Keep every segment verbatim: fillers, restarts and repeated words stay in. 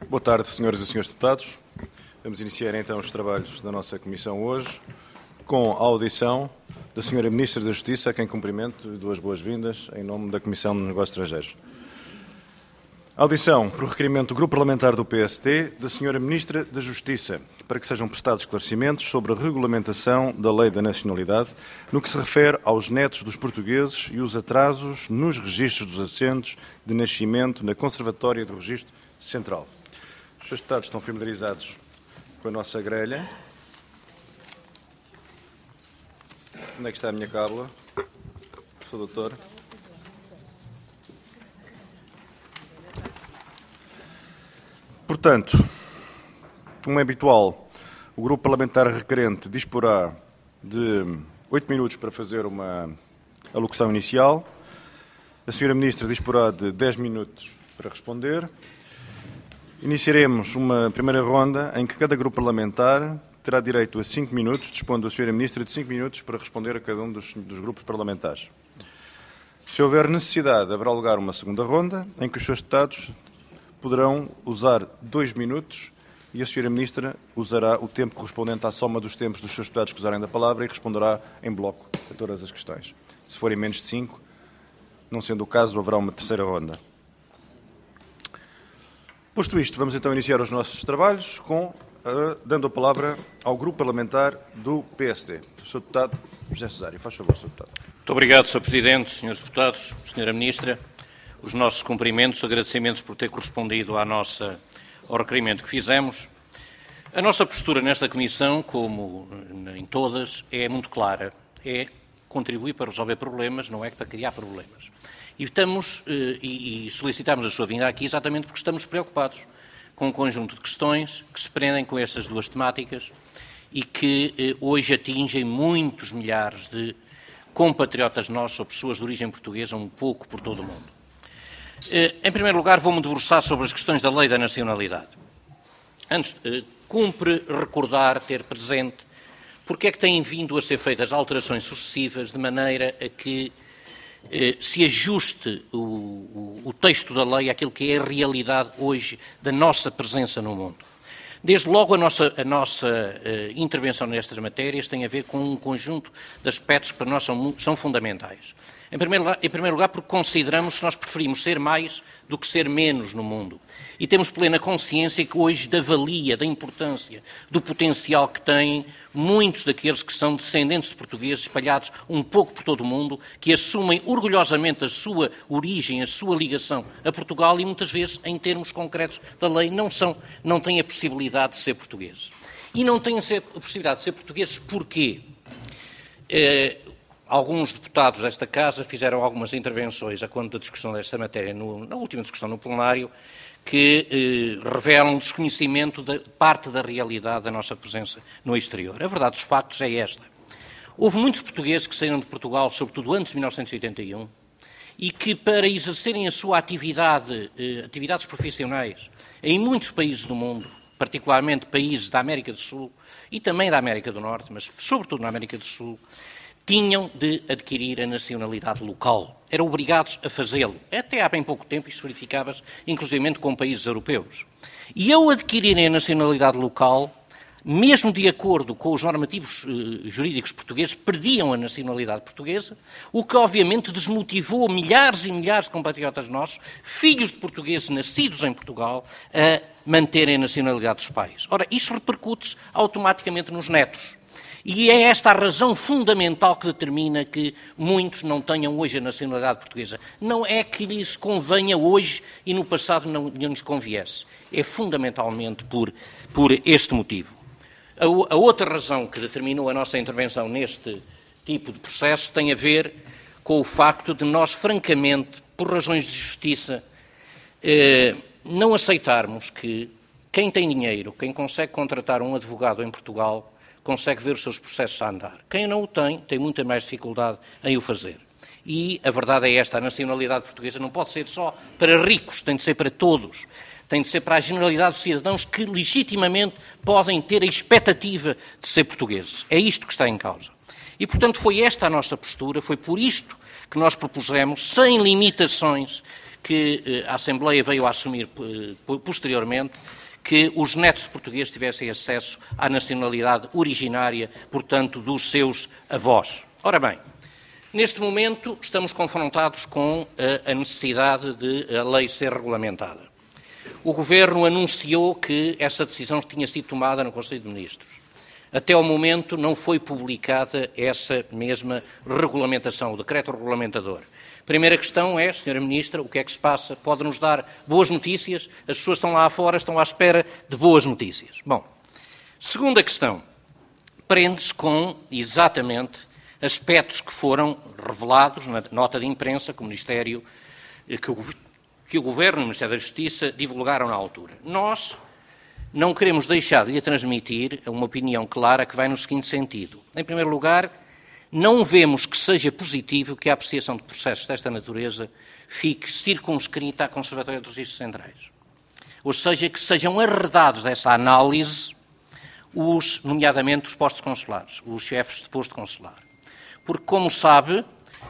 Boa tarde, senhoras e senhores deputados. Vamos iniciar então os trabalhos da nossa Comissão hoje com a audição da senhora Ministra da Justiça, a quem cumprimento e duas boas-vindas em nome da Comissão de Negócios Estrangeiros. Audição, por requerimento do Grupo Parlamentar do P S D, da senhora Ministra da Justiça, para que sejam prestados esclarecimentos sobre a regulamentação da Lei da Nacionalidade, no que se refere aos netos dos portugueses e os atrasos nos registros dos assentos de nascimento na Conservatória do Registro Central. Os senhores deputados estão familiarizados com a nossa grelha. Onde é que está a minha cábula? Sou doutor. Portanto, como é habitual, o grupo parlamentar requerente disporá de oito minutos para fazer uma alocução inicial. A senhora Ministra disporá de dez minutos para responder. Iniciaremos uma primeira ronda em que cada grupo parlamentar terá direito a cinco minutos, dispondo a senhora Ministra de cinco minutos para responder a cada um dos, dos grupos parlamentares. Se houver necessidade, haverá lugar uma segunda ronda em que os senhores deputados poderão usar dois minutos e a senhora Ministra usará o tempo correspondente à soma dos tempos dos seus deputados que usarem da palavra e responderá em bloco a todas as questões. Se forem menos de cinco, não sendo o caso, haverá uma terceira ronda. Posto isto, vamos então iniciar os nossos trabalhos com, uh, dando a palavra ao Grupo Parlamentar do P S D. O senhor Deputado José Cesário. Faz favor, senhor Deputado. Muito obrigado, senhor Presidente, senhores Deputados, senhora Ministra. Os nossos cumprimentos, agradecimentos por ter correspondido à nossa, ao requerimento que fizemos. A nossa postura nesta Comissão, como em todas, é muito clara. É contribuir para resolver problemas, não é para criar problemas. E, estamos, e, e solicitamos a sua vinda aqui exatamente porque estamos preocupados com um conjunto de questões que se prendem com estas duas temáticas e que hoje atingem muitos milhares de compatriotas nossos ou pessoas de origem portuguesa um pouco por todo o mundo. Em primeiro lugar, vou-me debruçar sobre as questões da Lei da Nacionalidade. Antes, cumpre recordar, ter presente, porque é que têm vindo a ser feitas alterações sucessivas de maneira a que eh, se ajuste o, o, o texto da lei àquilo que é a realidade hoje da nossa presença no mundo. Desde logo, a nossa, a nossa uh, intervenção nestas matérias tem a ver com um conjunto de aspectos que para nós são, são fundamentais. Em primeiro, lugar, em primeiro lugar, porque consideramos que nós preferimos ser mais do que ser menos no mundo. E temos plena consciência que hoje da valia, da importância, do potencial que têm muitos daqueles que são descendentes de portugueses espalhados um pouco por todo o mundo, que assumem orgulhosamente a sua origem, a sua ligação a Portugal e muitas vezes, em termos concretos da lei, não, são, não têm a possibilidade de ser portugueses. E não têm a possibilidade de ser portugueses porquê? Eh, Alguns deputados desta Casa fizeram algumas intervenções a conta da discussão desta matéria, no, na última discussão no plenário, que eh, revelam desconhecimento de parte da realidade da nossa presença no exterior. A verdade dos factos é esta. Houve muitos portugueses que saíram de Portugal, sobretudo antes de mil novecentos e oitenta e um, e que para exercerem a sua atividade, eh, atividades profissionais em muitos países do mundo, particularmente países da América do Sul e também da América do Norte, mas sobretudo na América do Sul, tinham de adquirir a nacionalidade local. Eram obrigados a fazê-lo. Até há bem pouco tempo isto verificava-se, inclusive com países europeus. E ao adquirirem a nacionalidade local, mesmo de acordo com os normativos eh, jurídicos portugueses, perdiam a nacionalidade portuguesa, o que obviamente desmotivou milhares e milhares de compatriotas nossos, filhos de portugueses nascidos em Portugal, a manterem a nacionalidade dos pais. Ora, isso repercute-se automaticamente nos netos. E é esta a razão fundamental que determina que muitos não tenham hoje a nacionalidade portuguesa. Não é que lhes convenha hoje e no passado não, não lhes conviesse. É fundamentalmente por, por este motivo. A, a outra razão que determinou a nossa intervenção neste tipo de processo tem a ver com o facto de nós, francamente, por razões de justiça, eh, não aceitarmos que quem tem dinheiro, quem consegue contratar um advogado em Portugal, consegue ver os seus processos a andar. Quem não o tem, tem muita mais dificuldade em o fazer. E a verdade é esta, a nacionalidade portuguesa não pode ser só para ricos, tem de ser para todos. Tem de ser para a generalidade dos cidadãos que legitimamente podem ter a expectativa de ser portugueses. É isto que está em causa. E, portanto, foi esta a nossa postura, foi por isto que nós propusemos, sem limitações, que a Assembleia veio a assumir posteriormente, que os netos portugueses tivessem acesso à nacionalidade originária, portanto, dos seus avós. Ora bem, neste momento estamos confrontados com a necessidade de a lei ser regulamentada. O Governo anunciou que essa decisão tinha sido tomada no Conselho de Ministros. Até ao momento não foi publicada essa mesma regulamentação, o decreto regulamentador. Primeira questão é, senhora Ministra, o que é que se passa? Pode-nos dar boas notícias? As pessoas estão lá fora, estão à espera de boas notícias. Bom, segunda questão, prende-se com, exatamente, aspectos que foram revelados na nota de imprensa que o Ministério, que o, que o Governo e o Ministério da Justiça divulgaram na altura. Nós não queremos deixar de lhe transmitir uma opinião clara que vai no seguinte sentido. Em primeiro lugar, não vemos que seja positivo que a apreciação de processos desta natureza fique circunscrita à Conservatória dos Registros Centrais. Ou seja, que sejam arredados dessa análise os, nomeadamente, os postos consulares, os chefes de posto consular. Porque, como sabe,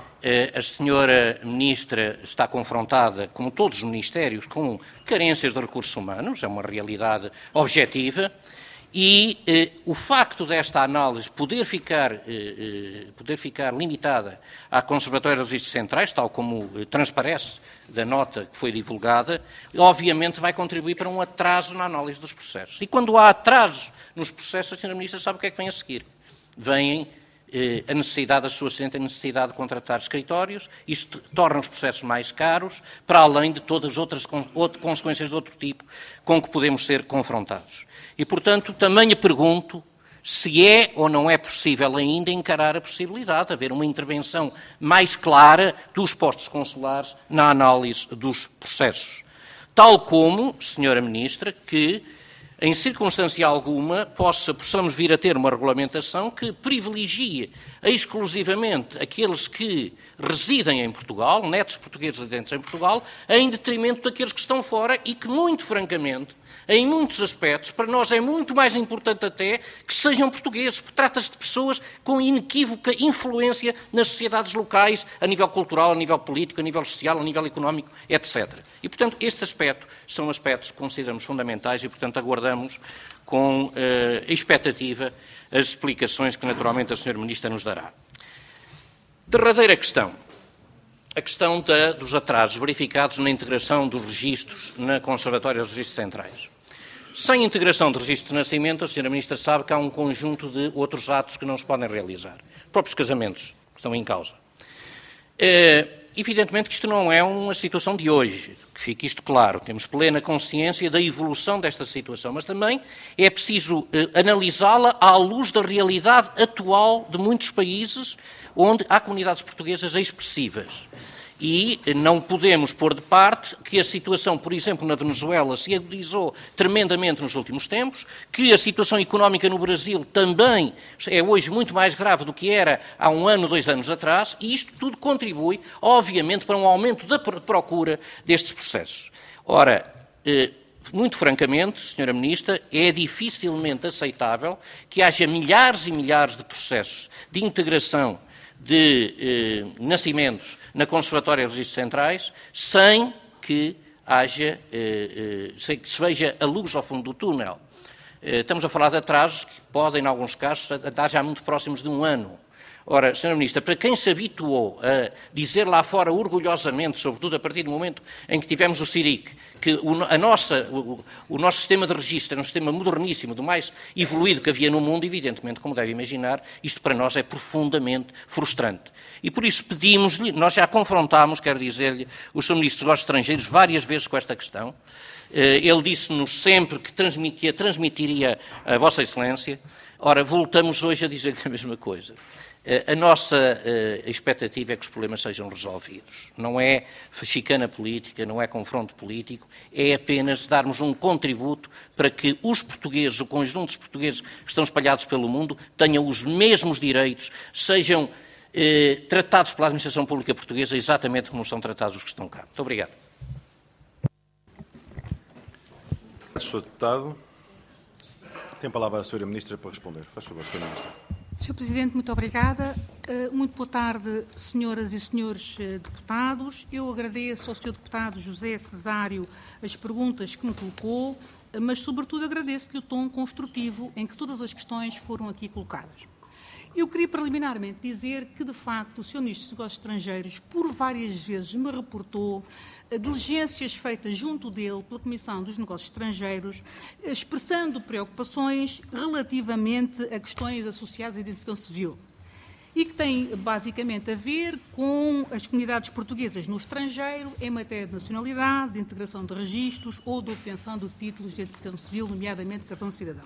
a senhora Ministra está confrontada, como todos os ministérios, com carências de recursos humanos, é uma realidade objetiva, e eh, o facto desta análise poder ficar, eh, eh, poder ficar limitada à Conservatória dos Registros Centrais, tal como eh, transparece da nota que foi divulgada, obviamente vai contribuir para um atraso na análise dos processos. E quando há atraso nos processos, a senhora Ministra sabe o que é que vem a seguir. Vem eh, a necessidade, a sua assistente, a necessidade de contratar escritórios, isto torna os processos mais caros, para além de todas as outras consequências de outro tipo com que podemos ser confrontados. E, portanto, também lhe pergunto se é ou não é possível ainda encarar a possibilidade de haver uma intervenção mais clara dos postos consulares na análise dos processos. Tal como, senhora Ministra, que, em circunstância alguma, possa, possamos vir a ter uma regulamentação que privilegie exclusivamente aqueles que residem em Portugal, netos portugueses residentes em Portugal, em detrimento daqueles que estão fora e que, muito francamente, em muitos aspectos, para nós é muito mais importante até que sejam portugueses, porque trata-se de pessoas com inequívoca influência nas sociedades locais, a nível cultural, a nível político, a nível social, a nível económico, etcétera. E, portanto, estes aspectos são aspectos que consideramos fundamentais e, portanto, aguardamos com uh, expectativa as explicações que, naturalmente, a senhora Ministra nos dará. Derradeira questão. A questão da, dos atrasos verificados na integração dos registros na Conservatória dos Registros Centrais. Sem integração de registros de nascimento, a senhora Ministra sabe que há um conjunto de outros atos que não se podem realizar. Próprios casamentos que estão em causa. É, evidentemente que isto não é uma situação de hoje, que fique isto claro. Temos plena consciência da evolução desta situação, mas também é preciso eh, analisá-la à luz da realidade atual de muitos países onde há comunidades portuguesas expressivas. E não podemos pôr de parte que a situação, por exemplo, na Venezuela se agudizou tremendamente nos últimos tempos, que a situação económica no Brasil também é hoje muito mais grave do que era há um ano, dois anos atrás, e isto tudo contribui, obviamente, para um aumento da procura destes processos. Ora, muito francamente, senhora Ministra, é dificilmente aceitável que haja milhares e milhares de processos de integração de eh, nascimentos na Conservatória dos Registros Centrais, sem que haja, eh, eh, sem que se veja a luz ao fundo do túnel. Eh, estamos a falar de atrasos que podem, em alguns casos, estar já muito próximos de um ano. Ora, senhora Ministra, para quem se habituou a dizer lá fora orgulhosamente, sobretudo a partir do momento em que tivemos o C I R I C, que o, a nossa, o, o nosso sistema de registro é um sistema moderníssimo, do mais evoluído que havia no mundo, evidentemente, como deve imaginar, isto para nós é profundamente frustrante. E por isso pedimos-lhe, nós já confrontámos, quero dizer-lhe, o senhor Ministro dos Negócios Estrangeiros várias vezes com esta questão. Ele disse-nos sempre que, transmit, que a transmitiria a Vossa Excelência. Ora, voltamos hoje a dizer-lhe a mesma coisa. A nossa uh, expectativa é que os problemas sejam resolvidos. Não é chicana política, não é confronto político, é apenas darmos um contributo para que os portugueses, o conjunto dos portugueses que estão espalhados pelo mundo, tenham os mesmos direitos, sejam uh, tratados pela administração pública portuguesa exatamente como são tratados os que estão cá. Muito obrigado. senhor Deputado, tem a palavra a senhora Ministra para responder. Faz favor, senhora Ministra. senhor Presidente, muito obrigada. Muito boa tarde, senhoras e senhores deputados. Eu agradeço ao senhor deputado José Cesário as perguntas que me colocou, mas, sobretudo, agradeço-lhe o tom construtivo em que todas as questões foram aqui colocadas. Eu queria, preliminarmente, dizer que, de facto, o senhor Ministro dos Negócios Estrangeiros, por várias vezes, me reportou diligências feitas junto dele pela Comissão dos Negócios Estrangeiros, expressando preocupações relativamente a questões associadas à identificação civil, e que tem basicamente a ver com as comunidades portuguesas no estrangeiro em matéria de nacionalidade, de integração de registros ou de obtenção de títulos de identificação civil, nomeadamente cartão de cidadão.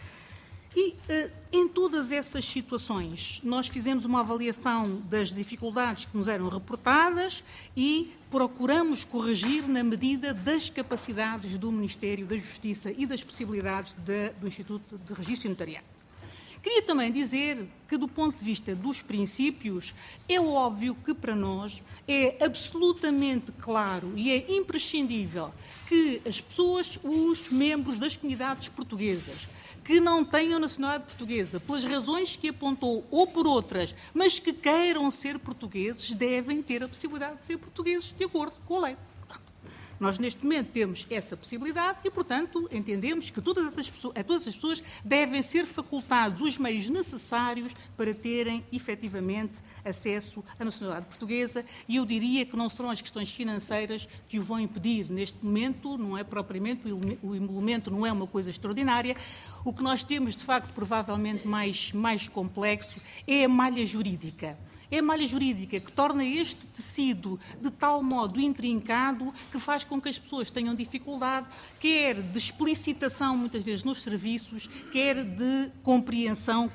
E, em todas essas situações, nós fizemos uma avaliação das dificuldades que nos eram reportadas e procuramos corrigir na medida das capacidades do Ministério da Justiça e das possibilidades de, do Instituto de Registro Notariado. Queria também dizer que, do ponto de vista dos princípios, é óbvio que para nós é absolutamente claro e é imprescindível que as pessoas, os membros das comunidades portuguesas, que não tenham nacionalidade portuguesa, pelas razões que apontou ou por outras, mas que queiram ser portugueses, devem ter a possibilidade de ser portugueses de acordo com a lei. Nós, neste momento, temos essa possibilidade e, portanto, entendemos que todas essas pessoas, a todas as pessoas devem ser facultados os meios necessários para terem, efetivamente, acesso à nacionalidade portuguesa, e eu diria que não serão as questões financeiras que o vão impedir. Neste momento, não é propriamente, o emolumento não é uma coisa extraordinária. O que nós temos, de facto, provavelmente mais, mais complexo é a malha jurídica. É a malha jurídica que torna este tecido de tal modo intrincado que faz com que as pessoas tenham dificuldade, quer de explicitação, muitas vezes, nos serviços, quer de compreensão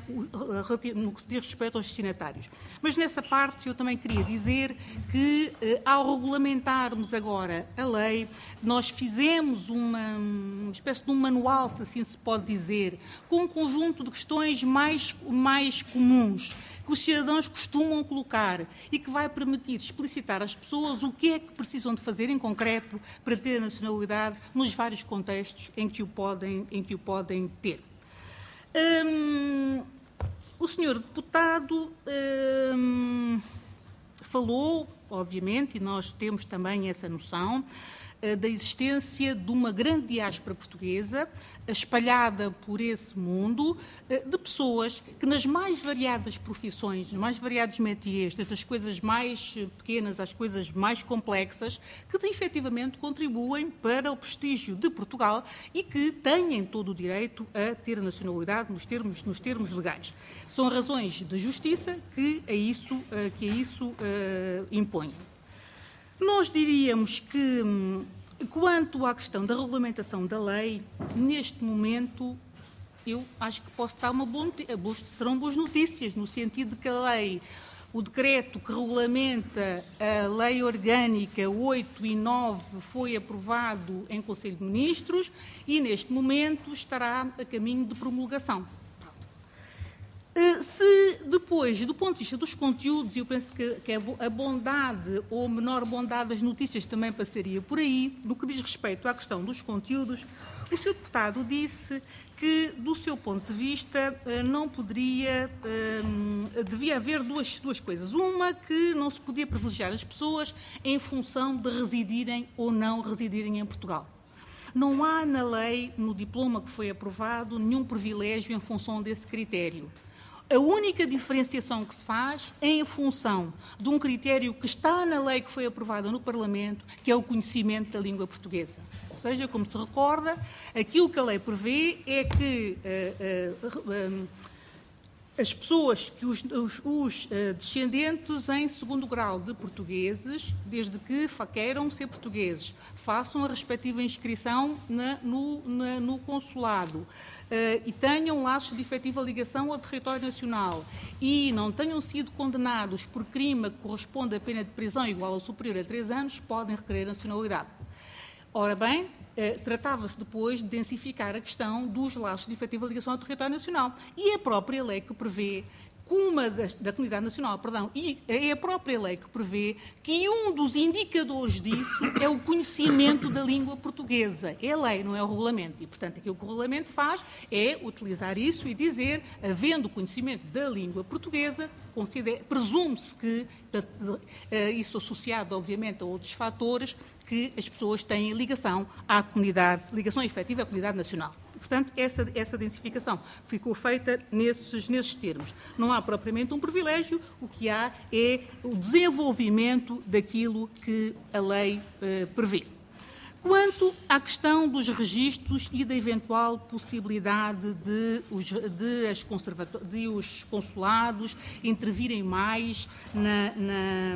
no que diz respeito aos destinatários. Mas, nessa parte, eu também queria dizer que, ao regulamentarmos agora a lei, nós fizemos uma, uma espécie de um manual, se assim se pode dizer, com um conjunto de questões mais, mais comuns, que os cidadãos costumam colocar e que vai permitir explicitar às pessoas o que é que precisam de fazer em concreto para ter a nacionalidade nos vários contextos em que o podem, em que o podem ter. Hum, o senhor deputado hum, falou, obviamente, e nós temos também essa noção, da existência de uma grande diáspora portuguesa espalhada por esse mundo, de pessoas que nas mais variadas profissões, nos mais variados métiers, desde as coisas mais pequenas às coisas mais complexas, que efetivamente contribuem para o prestígio de Portugal e que têm todo o direito a ter a nacionalidade nos termos, nos termos legais. São razões de justiça que a isso, que a isso uh, impõem. Nós diríamos que, quanto à questão da regulamentação da lei, neste momento, eu acho que posso dar uma boa notícia, serão boas notícias, no sentido de que a lei, o decreto que regulamenta a lei orgânica oito e nove foi aprovado em Conselho de Ministros e, neste momento, estará a caminho de promulgação. Se depois, do ponto de vista dos conteúdos, eu penso que, que a bondade ou menor bondade das notícias também passaria por aí, no que diz respeito à questão dos conteúdos, o senhor deputado disse que, do seu ponto de vista, não poderia, devia haver duas, duas coisas. Uma, que não se podia privilegiar as pessoas em função de residirem ou não residirem em Portugal. Não há na lei, no diploma que foi aprovado, nenhum privilégio em função desse critério. A única diferenciação que se faz é em função de um critério que está na lei que foi aprovada no Parlamento, que é o conhecimento da língua portuguesa. Ou seja, como se recorda, aquilo que a lei prevê é que uh, uh, uh, as pessoas, que os, os, os uh, descendentes em segundo grau de portugueses, desde que queiram ser portugueses, façam a respectiva inscrição na, no, na, no consulado uh, e tenham laços de efetiva ligação ao território nacional e não tenham sido condenados por crime que corresponde a pena de prisão igual ou superior a três anos, podem requerer a nacionalidade. Ora bem, eh, tratava-se depois de densificar a questão dos laços de efetiva ligação ao território nacional. E a própria lei que prevê uma das, da Comunidade Nacional, perdão, e é a própria lei que prevê que um dos indicadores disso é o conhecimento da língua portuguesa. É a lei, não é o regulamento. E, portanto, aquilo que o regulamento faz é utilizar isso e dizer, havendo conhecimento da língua portuguesa, presume-se que, isso associado, obviamente, a outros fatores, que as pessoas têm ligação à comunidade, ligação efetiva à comunidade nacional. Portanto, essa, essa densificação ficou feita nesses, nesses termos. Não há propriamente um privilégio, o que há é o desenvolvimento daquilo que a lei eh, prevê. Quanto à questão dos registros e da eventual possibilidade de os, de as de os consulados intervirem mais na, na,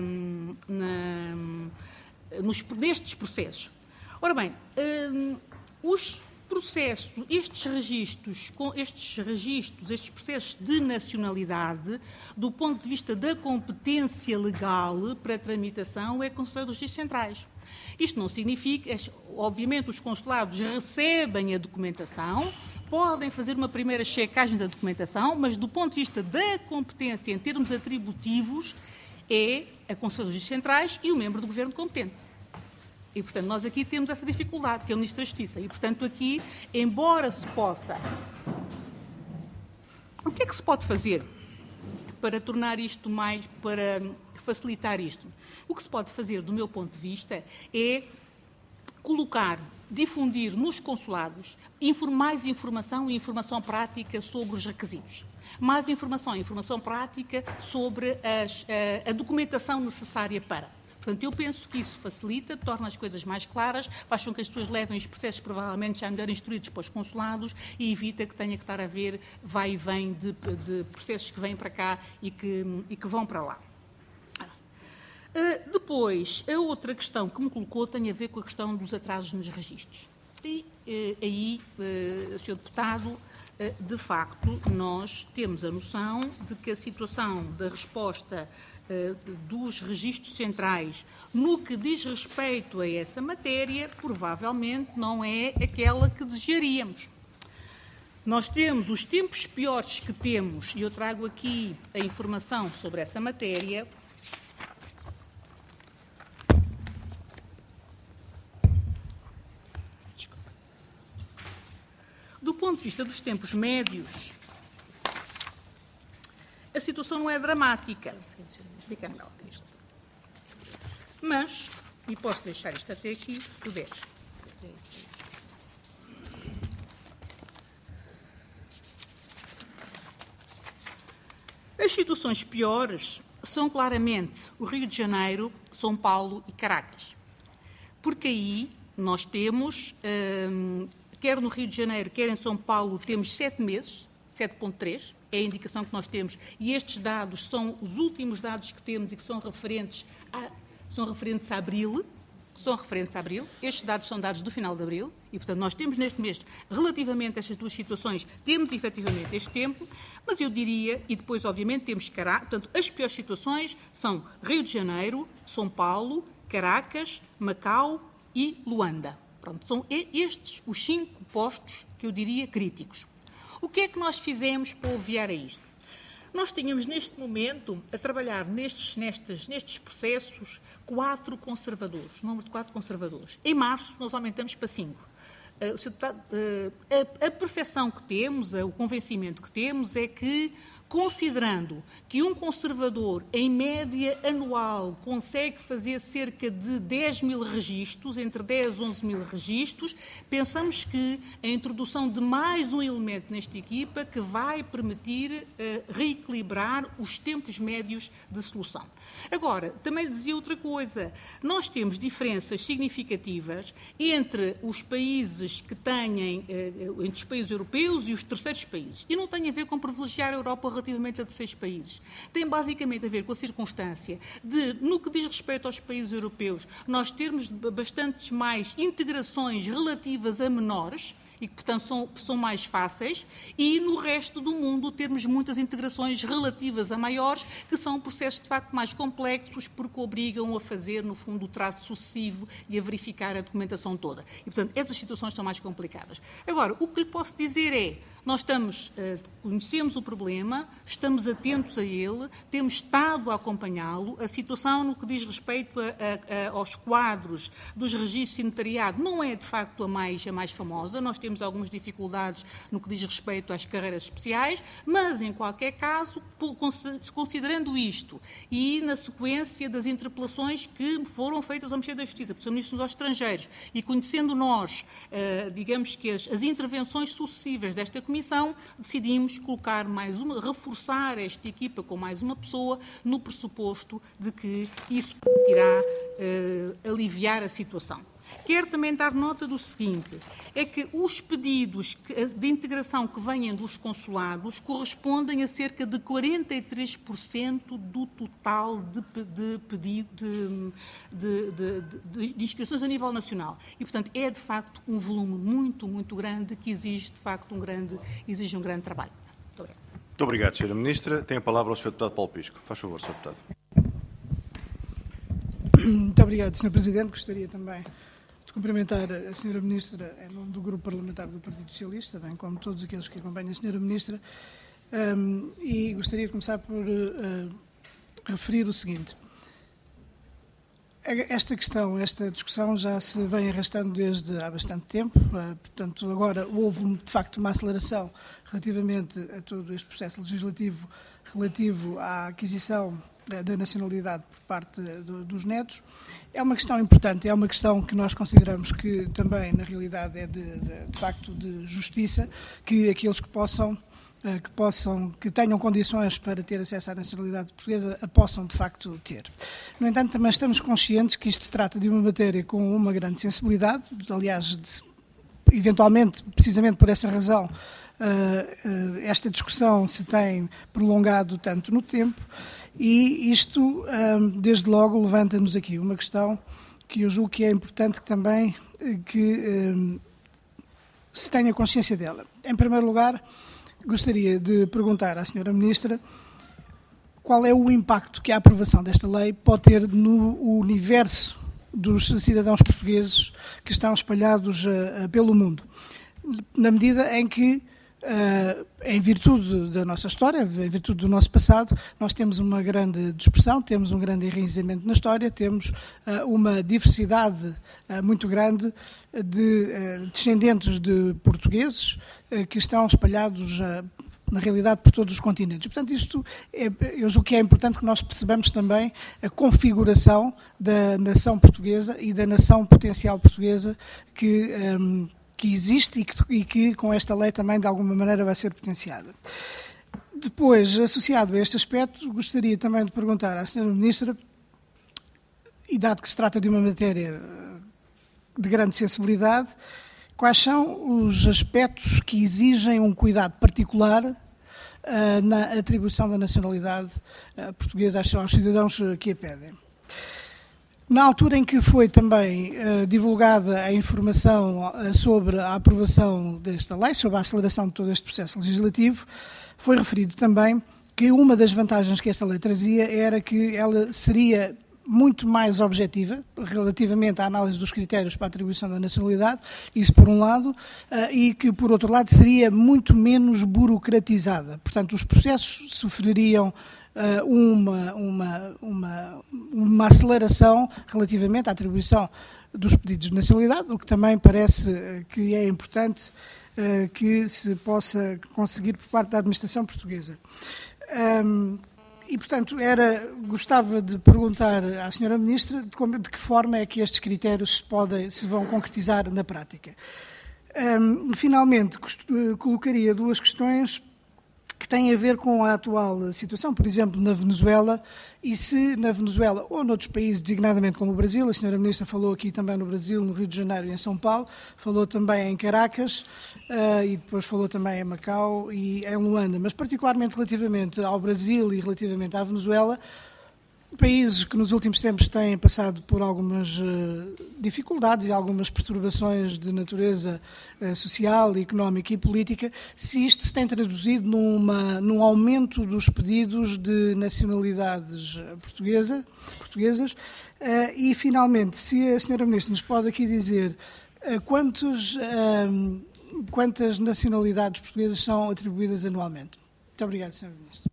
na, nos, nestes processos. Ora bem, hum, os processos, estes registros, estes registros, estes processos de nacionalidade, do ponto de vista da competência legal para a tramitação, é com o Conselho dos Registros Centrais. Isto não significa, obviamente, os consulados recebem a documentação, podem fazer uma primeira checagem da documentação, mas do ponto de vista da competência em termos atributivos, é a Conselho dos Registros Centrais e o membro do Governo competente. E, portanto, nós aqui temos essa dificuldade, que é o Ministro da Justiça. E, portanto, aqui, embora se possa... O que é que se pode fazer para tornar isto mais... para facilitar isto? O que se pode fazer, do meu ponto de vista, é colocar, difundir nos consulados mais informação e informação prática sobre os requisitos. Mais informação e informação prática sobre as, a, a documentação necessária para... Portanto, eu penso que isso facilita, torna as coisas mais claras, faz com que as pessoas levem os processos provavelmente já melhor instruídos para os consulados e evita que tenha que estar a ver vai e vem de, de processos que vêm para cá e que, e que vão para lá. Uh, depois, a outra questão que me colocou tem a ver com a questão dos atrasos nos registros. E uh, aí, uh, senhor Deputado, uh, de facto, nós temos a noção de que a situação da resposta dos registros centrais no que diz respeito a essa matéria, provavelmente não é aquela que desejaríamos. Nós temos os tempos piores que temos, e eu trago aqui a informação sobre essa matéria. Desculpa. Do ponto de vista dos tempos médios, a situação não é dramática. Mas, e posso deixar isto até aqui, o dez. As situações piores são claramente o Rio de Janeiro, São Paulo e Caracas. Porque aí nós temos, hum, quer no Rio de Janeiro, quer em São Paulo, temos sete meses, sete vírgula três, é a indicação que nós temos, e estes dados são os últimos dados que temos e que são referentes a, são referentes a abril, são referentes a abril, estes dados são dados do final de abril, e, portanto, nós temos neste mês, relativamente a estas duas situações, temos efetivamente este tempo, mas eu diria, e depois, obviamente, temos Caracas, portanto, as piores situações são Rio de Janeiro, São Paulo, Caracas, Macau e Luanda. Pronto, são estes os cinco postos que eu diria críticos. O que é que nós fizemos para obviar a isto? Nós tínhamos, neste momento, a trabalhar nestes, nestes, nestes processos, quatro conservadores, número de quatro conservadores. Em março, nós aumentamos para cinco. Uh, o senhor Deputado, uh, a, a percepção que temos, uh, o convencimento que temos é que, considerando que um conservador, em média anual, consegue fazer cerca de dez mil registros, entre dez e onze mil registros, pensamos que a introdução de mais um elemento nesta equipa que vai permitir uh, reequilibrar os tempos médios de solução. Agora, também lhe dizia outra coisa. Nós temos diferenças significativas entre os países que têm, uh, entre os países europeus e os terceiros países. E não tem a ver com privilegiar a Europa relativamente a terceiros países. Tem basicamente a ver com a circunstância de, no que diz respeito aos países europeus, nós termos bastantes mais integrações relativas a menores, e que, portanto, são, são mais fáceis, e no resto do mundo termos muitas integrações relativas a maiores, que são processos, de facto, mais complexos, porque obrigam a fazer, no fundo, o traço sucessivo e a verificar a documentação toda. E, portanto, essas situações são mais complicadas. Agora, o que lhe posso dizer é, nós estamos, conhecemos o problema, estamos atentos a ele, temos estado a acompanhá-lo. A situação no que diz respeito a, a, a, aos quadros dos registros de notariado não é, de facto, a mais, a mais famosa. Nós temos algumas dificuldades no que diz respeito às carreiras especiais, mas, em qualquer caso, considerando isto e na sequência das interpelações que foram feitas ao Ministério da Justiça, pelo senhor Ministro dos Estrangeiros, e conhecendo nós, digamos que as, as intervenções sucessivas desta Comissão, decidimos colocar mais uma, reforçar esta equipa com mais uma pessoa, no pressuposto de que isso permitirá uh, aliviar a situação. Quero também dar nota do seguinte, é que os pedidos de integração que vêm dos consulados correspondem a cerca de quarenta e três por cento do total de, de, de, de, de, de inscrições a nível nacional. E, portanto, é, de facto, um volume muito, muito grande que exige, de facto, um grande, exige um grande trabalho. Muito obrigado. Muito obrigado, senhora Ministra. Tem a palavra o senhor Deputado Paulo Pisco. Faz favor, senhor Deputado. Muito obrigado, senhor Presidente. Gostaria também cumprimentar a senhora Ministra em nome do Grupo Parlamentar do Partido Socialista, bem como todos aqueles que acompanham a senhora Ministra, um, e gostaria de começar por uh, referir o seguinte. Esta questão, esta discussão já se vem arrastando desde há bastante tempo, uh, portanto, agora houve, de facto, uma aceleração relativamente a todo este processo legislativo relativo à aquisição da nacionalidade por parte do, dos netos. É uma questão importante, é uma questão que nós consideramos que também, na realidade, é de, de, de facto de justiça, que aqueles que possam, que possam, que tenham condições para ter acesso à nacionalidade portuguesa, a possam, de facto, ter. No entanto, também estamos conscientes que isto se trata de uma matéria com uma grande sensibilidade, aliás, de, eventualmente, precisamente por essa razão, esta discussão se tem prolongado tanto no tempo, e isto, desde logo, levanta-nos aqui uma questão que eu julgo que é importante que também que se tenha consciência dela. Em primeiro lugar, gostaria de perguntar à senhora Ministra qual é o impacto que a aprovação desta lei pode ter no universo dos cidadãos portugueses que estão espalhados pelo mundo, na medida em que, Uh, em virtude da nossa história, em virtude do nosso passado, nós temos uma grande dispersão, temos um grande enraizamento na história, temos uh, uma diversidade uh, muito grande de uh, descendentes de portugueses uh, que estão espalhados, uh, na realidade, por todos os continentes. Portanto, isto é, eu julgo que é importante que nós percebamos também a configuração da nação portuguesa e da nação potencial portuguesa que um, que existe e que, e que com esta lei também de alguma maneira vai ser potenciada. Depois, associado a este aspecto, gostaria também de perguntar à senhora Ministra, e dado que se trata de uma matéria de grande sensibilidade, quais são os aspectos que exigem um cuidado particular uh, na atribuição da nacionalidade uh, portuguesa aos, aos cidadãos que a pedem. Na altura em que foi também uh, divulgada a informação uh, sobre a aprovação desta lei, sobre a aceleração de todo este processo legislativo, foi referido também que uma das vantagens que esta lei trazia era que ela seria muito mais objetiva relativamente à análise dos critérios para a atribuição da nacionalidade, isso por um lado, uh, e que por outro lado seria muito menos burocratizada. Portanto, os processos sofreriam Uma, uma, uma, uma aceleração relativamente à atribuição dos pedidos de nacionalidade, o que também parece que é importante uh, que se possa conseguir por parte da administração portuguesa. Um, e, portanto, era, gostava de perguntar à senhora Ministra de, como, de que forma é que estes critérios se, podem, se vão concretizar na prática. Um, finalmente, colocaria duas questões que têm a ver com a atual situação, por exemplo, na Venezuela, e se na Venezuela ou noutros países, designadamente como o Brasil, a senhora Ministra falou aqui também no Brasil, no Rio de Janeiro e em São Paulo, falou também em Caracas, uh, e depois falou também em Macau e em Luanda, mas particularmente relativamente ao Brasil e relativamente à Venezuela, países que nos últimos tempos têm passado por algumas uh, dificuldades e algumas perturbações de natureza uh, social, económica e política, se isto se tem traduzido numa, num aumento dos pedidos de nacionalidades portuguesa, portuguesas uh, e, finalmente, se a senhora Ministra nos pode aqui dizer uh, quantos, uh, quantas nacionalidades portuguesas são atribuídas anualmente. Muito obrigado, senhora Ministra.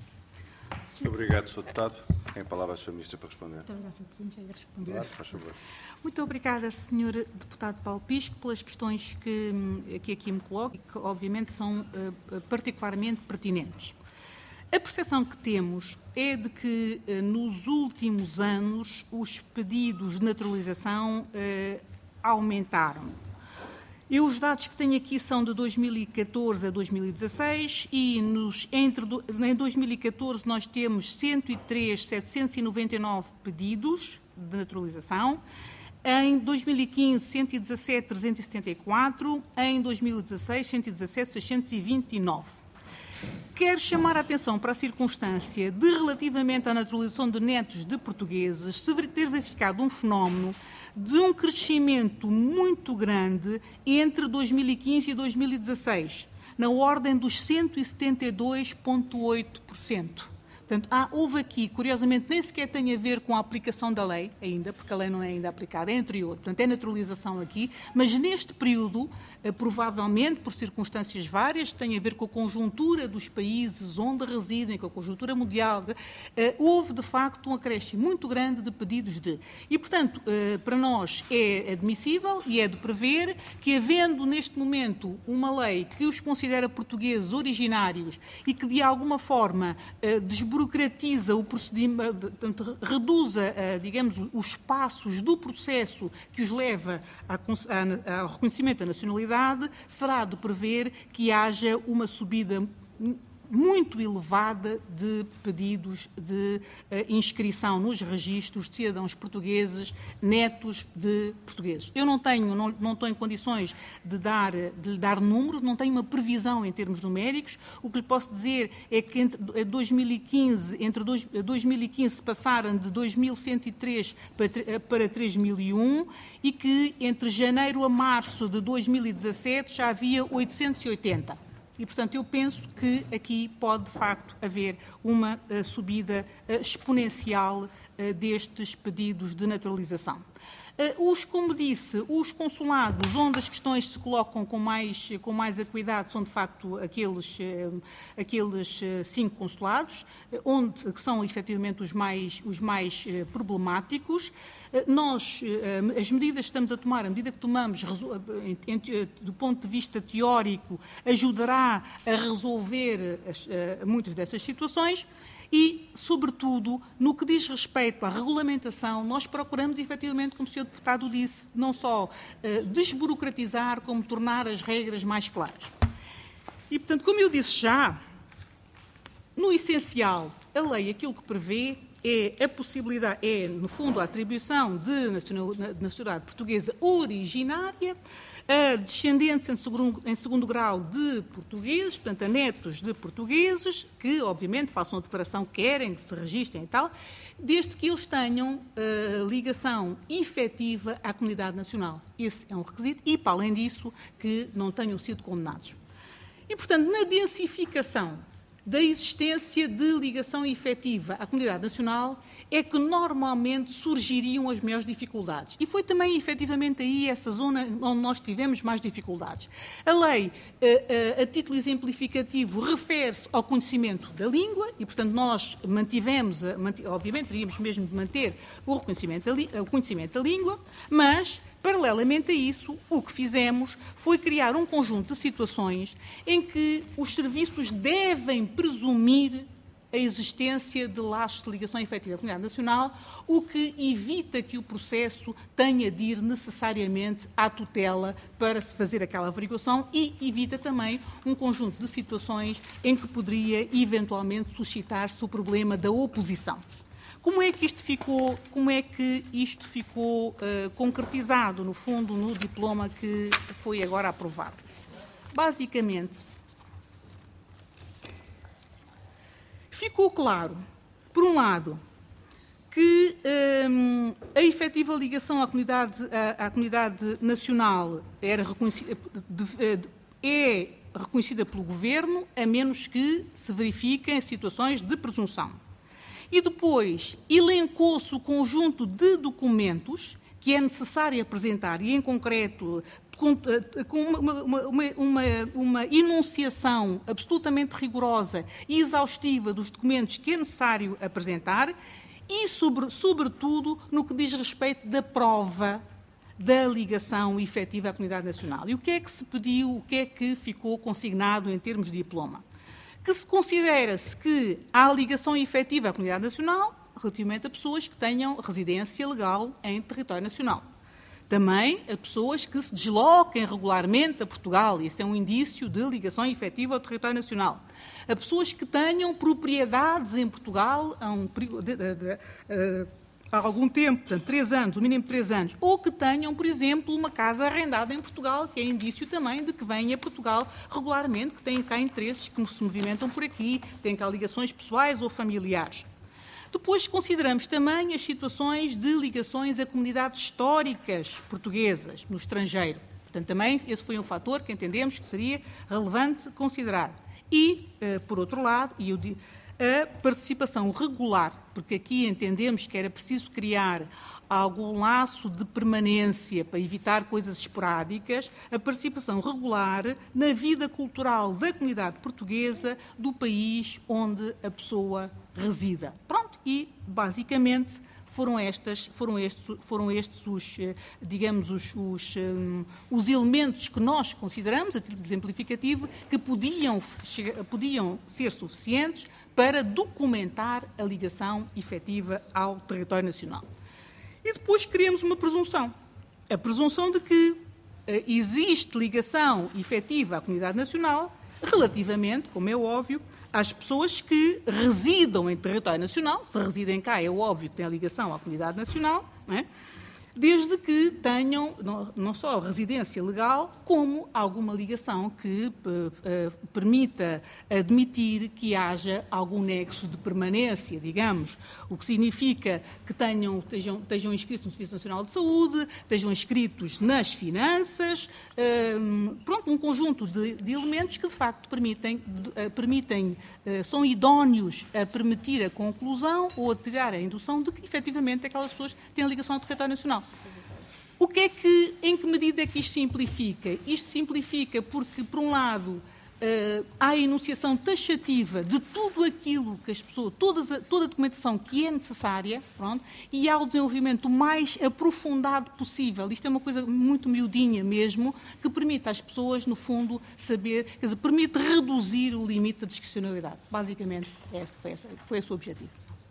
Muito obrigado, senhor Deputado. Tem a palavra a senhora Ministra para responder. Muito obrigada, senhor Presidente. Já ia responder. Claro, faz favor. Muito obrigada, senhor Deputado Paulo Pisco, pelas questões que, que aqui me coloca e que, obviamente, são uh, particularmente pertinentes. A percepção que temos é de que, uh, nos últimos anos, os pedidos de naturalização uh, aumentaram. Eu, os dados que tenho aqui são de dois mil e catorze a dois mil e dezasseis e nos, entre, em dois mil e catorze nós temos cento e três mil setecentos e noventa e nove pedidos de naturalização, em dois mil e quinze cento e dezassete mil trezentos e setenta e quatro, em dois mil e dezasseis cento e dezassete mil seiscentos e vinte e nove. Quero chamar a atenção para a circunstância de, relativamente à naturalização de netos de portugueses, se ter verificado um fenómeno de um crescimento muito grande entre dois mil e quinze e dois mil e dezasseis, na ordem dos cento e setenta e dois vírgula oito por cento. Portanto, há, houve aqui, curiosamente, nem sequer tem a ver com a aplicação da lei ainda, porque a lei não é ainda aplicada, é anterior, portanto é naturalização aqui, mas neste período, eh, provavelmente por circunstâncias várias, tem a ver com a conjuntura dos países onde residem, com a conjuntura mundial, eh, houve de facto um acréscimo muito grande de pedidos de. E, portanto, eh, para nós é admissível e é de prever que, havendo neste momento uma lei que os considera portugueses originários e que de alguma forma eh, desburocratiza o procedimento, portanto, reduza, digamos, os passos do processo que os leva ao reconhecimento da nacionalidade, será de prever que haja uma subida muito elevada de pedidos de uh, inscrição nos registros de cidadãos portugueses, netos de portugueses. Eu não tenho, não, não estou em condições de, dar, de lhe dar números, não tenho uma previsão em termos numéricos. O que lhe posso dizer é que entre dois mil e quinze, entre dois mil e quinze passaram de dois mil cento e três para, para três mil e um e que entre janeiro a março de dois mil e dezassete já havia oitocentos e oitenta. E, portanto, eu penso que aqui pode, de facto, haver uma uh, subida uh, exponencial uh, destes pedidos de naturalização. Uh, os, como disse, os consulados onde as questões se colocam com mais, com mais acuidade são, de facto, aqueles, uh, aqueles uh, cinco consulados, uh, onde, que são, efetivamente, os mais, os mais uh, problemáticos. Uh, nós, uh, as medidas que estamos a tomar, a medida que tomamos, em, em, do ponto de vista teórico, ajudará a resolver as, uh, muitas dessas situações. E, sobretudo, no que diz respeito à regulamentação, nós procuramos, efetivamente, como o senhor Deputado disse, não só uh, desburocratizar, como tornar as regras mais claras. E, portanto, como eu disse já, no essencial, a lei aquilo que prevê é a possibilidade, é, no fundo, a atribuição de nacionalidade portuguesa originária a descendentes em segundo, em segundo grau de portugueses, portanto, a netos de portugueses, que, obviamente, façam a declaração que querem, que se registrem e tal, desde que eles tenham uh, ligação efetiva à comunidade nacional. Esse é um requisito e, para além disso, que não tenham sido condenados. E, portanto, na densificação da existência de ligação efetiva à comunidade nacional, é que normalmente surgiriam as maiores dificuldades. E foi também, efetivamente, aí essa zona onde nós tivemos mais dificuldades. A lei, a, a, a título exemplificativo, refere-se ao conhecimento da língua e, portanto, nós mantivemos, obviamente, teríamos mesmo de manter o reconhecimento da, o conhecimento da língua, mas, paralelamente a isso, o que fizemos foi criar um conjunto de situações em que os serviços devem presumir a existência de laços de ligação efetiva à comunidade nacional, o que evita que o processo tenha de ir necessariamente à tutela para se fazer aquela averiguação e evita também um conjunto de situações em que poderia eventualmente suscitar-se o problema da oposição. Como é que isto ficou, como é que isto ficou uh, concretizado, no fundo, no diploma que foi agora aprovado? Basicamente, ficou claro, por um lado, que hum, a efetiva ligação à comunidade, à, à comunidade nacional era reconhecida, de, de, é reconhecida pelo Governo, a menos que se verifiquem situações de presunção. E depois elencou-se o conjunto de documentos que é necessário apresentar, e em concreto com, com uma, uma, uma, uma enunciação absolutamente rigorosa e exaustiva dos documentos que é necessário apresentar, e, sobre, sobretudo, no que diz respeito da prova da ligação efetiva à comunidade nacional. E o que é que se pediu, o que é que ficou consignado em termos de diploma? Que se considera-se que há ligação efetiva à comunidade nacional relativamente a pessoas que tenham residência legal em território nacional. Também a pessoas que se desloquem regularmente a Portugal, e isso é um indício de ligação efetiva ao território nacional. A pessoas que tenham propriedades em Portugal há, um, de, de, de, uh, há algum tempo, portanto, três anos, o mínimo de três anos, ou que tenham, por exemplo, uma casa arrendada em Portugal, que é indício também de que vêm a Portugal regularmente, que têm cá interesses que se movimentam por aqui, têm cá ligações pessoais ou familiares. Depois consideramos também as situações de ligações a comunidades históricas portuguesas no estrangeiro. Portanto, também esse foi um fator que entendemos que seria relevante considerar. E, por outro lado, e eu digo, a participação regular, porque aqui entendemos que era preciso criar algum laço de permanência para evitar coisas esporádicas, a participação regular na vida cultural da comunidade portuguesa do país onde a pessoa resida. Pronto, e basicamente foram, estas, foram estes, foram estes os, digamos, os, os, um, os elementos que nós consideramos, a título exemplificativo, que podiam, podiam ser suficientes para documentar a ligação efetiva ao território nacional. E depois criamos uma presunção. A presunção de que uh, existe ligação efetiva à comunidade nacional relativamente, como é óbvio, às pessoas que residam em território nacional. Se residem cá, é óbvio que têm ligação à comunidade nacional, não é? Desde que tenham não, não só residência legal, como alguma ligação que uh, uh, permita admitir que haja algum nexo de permanência, digamos, o que significa que tenham, estejam, estejam inscritos no Serviço Nacional de Saúde, estejam inscritos nas finanças, uh, pronto, um conjunto de, de elementos que, de facto, permitem, uh, permitem uh, são idóneos a permitir a conclusão ou a tirar a indução de que, efetivamente, aquelas pessoas têm ligação ao território nacional. O que é que, em que medida é que isto simplifica? Isto simplifica porque, por um lado, uh, há a enunciação taxativa de tudo aquilo que as pessoas, todas, toda a documentação que é necessária, pronto, e há o desenvolvimento mais aprofundado possível. Isto é uma coisa muito miudinha mesmo, que permite às pessoas, no fundo, saber, quer dizer, permite reduzir o limite da discricionalidade. Basicamente, esse foi, esse, foi esse o objetivo.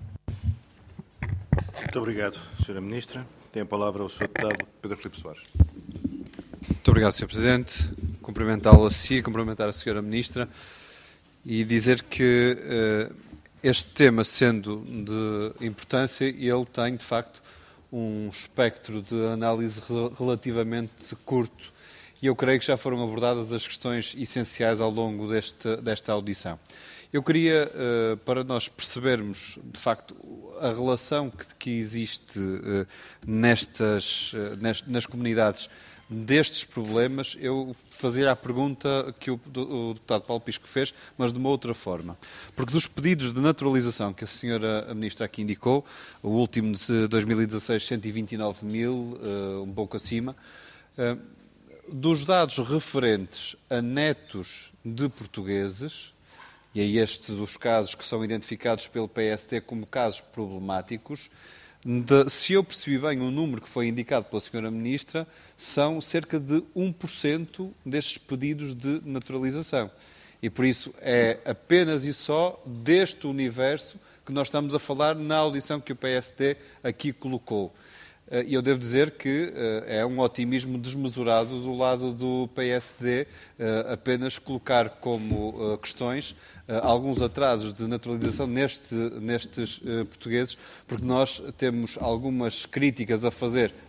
Muito obrigado, senhora Ministra. Tem a palavra o senhor Deputado Pedro Filipe Soares. Muito obrigado, senhor Presidente. Cumprimentá-lo a si, cumprimentar a senhora Ministra e dizer que uh, este tema, sendo de importância, ele tem, de facto, um espectro de análise relativamente curto e eu creio que já foram abordadas as questões essenciais ao longo deste, desta audição. Eu queria, uh, para nós percebermos, de facto, a relação que, que existe uh, nestas, uh, nas, nas comunidades destes problemas, eu fazer a pergunta que o, o deputado Paulo Pisco fez, mas de uma outra forma. Porque dos pedidos de naturalização que a senhora a Ministra aqui indicou, o último de dois mil e dezasseis, cento e vinte e nove mil, uh, um pouco acima, uh, dos dados referentes a netos de portugueses, e é estes os casos que são identificados pelo P S D como casos problemáticos, de, se eu percebi bem o número que foi indicado pela senhora Ministra, são cerca de um por cento destes pedidos de naturalização. E por isso é apenas e só deste universo que nós estamos a falar na audição que o P S D aqui colocou. E eu devo dizer que uh, é um otimismo desmesurado do lado do P S D uh, apenas colocar como uh, questões uh, alguns atrasos de naturalização neste, nestes uh, portugueses, porque nós temos algumas críticas a fazer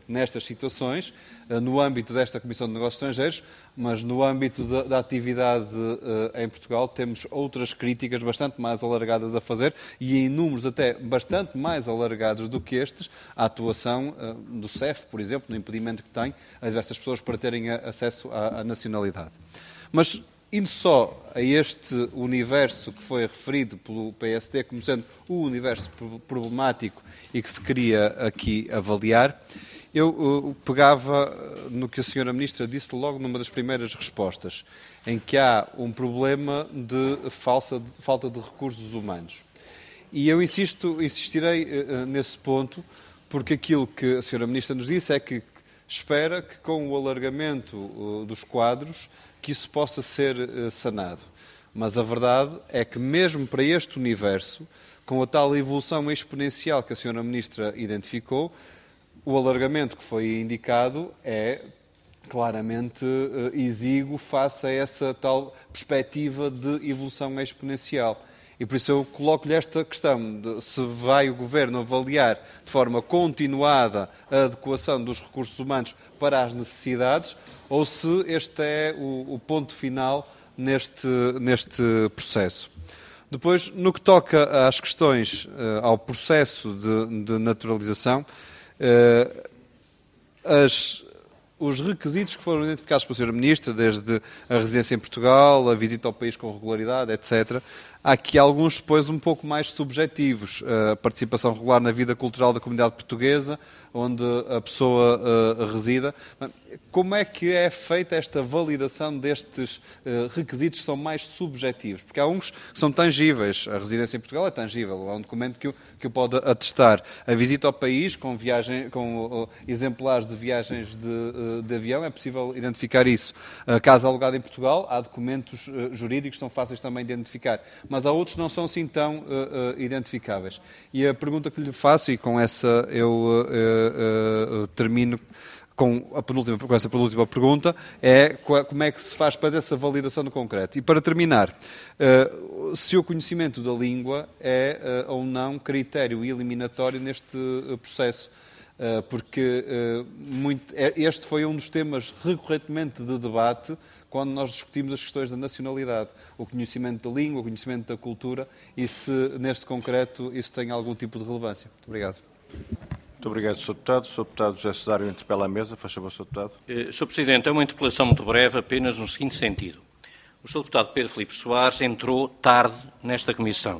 nestas situações, no âmbito desta Comissão de Negócios Estrangeiros, mas no âmbito da, da atividade em Portugal temos outras críticas bastante mais alargadas a fazer e em números até bastante mais alargados do que estes, a atuação do C E F, por exemplo, no impedimento que tem a diversas pessoas para terem acesso à, à nacionalidade. Mas, indo só a este universo que foi referido pelo P S D como sendo o universo problemático e que se queria aqui avaliar, eu uh, pegava no que a senhora Ministra disse logo numa das primeiras respostas, em que há um problema de, falsa, de falta de recursos humanos. E eu insisto, insistirei uh, nesse ponto, porque aquilo que a senhora Ministra nos disse é que espera que com o alargamento uh, dos quadros que isso possa ser uh, sanado. Mas a verdade é que mesmo para este universo, com a tal evolução exponencial que a senhora Ministra identificou, o alargamento que foi indicado é claramente uh, exíguo face a essa tal perspectiva de evolução exponencial. E por isso eu coloco-lhe esta questão, de se vai o Governo avaliar de forma continuada a adequação dos recursos humanos para as necessidades, ou se este é o, o ponto final neste, neste processo. Depois, no que toca às questões, uh, ao processo de, de naturalização, uh, as... os requisitos que foram identificados pela senhora Ministra, desde a residência em Portugal, a visita ao país com regularidade, etcétera, há aqui alguns depois um pouco mais subjetivos. A participação regular na vida cultural da comunidade portuguesa, onde a pessoa uh, resida. Como é que é feita esta validação destes uh, requisitos que são mais subjetivos? Porque há uns que são tangíveis. A residência em Portugal é tangível, é um documento que o, que o pode atestar. A visita ao país, com, viagem, com uh, exemplares de viagens de, uh, de avião, é possível identificar isso. A casa alugada em Portugal, há documentos uh, jurídicos que são fáceis também de identificar. Mas há outros que não são assim tão uh, uh, identificáveis. E a pergunta que lhe faço, e com essa eu uh, uh, uh, termino com, a penúltima, com essa penúltima pergunta, é como é que se faz para essa validação do concreto. E para terminar, uh, se o conhecimento da língua é uh, ou não critério eliminatório neste uh, processo. Uh, porque uh, muito, este foi um dos temas recorrentemente de debate quando nós discutimos as questões da nacionalidade, o conhecimento da língua, o conhecimento da cultura, e se, neste concreto, isso tem algum tipo de relevância. Muito obrigado. Muito obrigado, senhor Deputado. senhor Deputado José Cesário interpela a mesa. Faz favor, senhor Deputado. Eh, senhor Presidente, é uma interpelação muito breve, apenas no seguinte sentido. O senhor Deputado Pedro Filipe Soares entrou tarde nesta comissão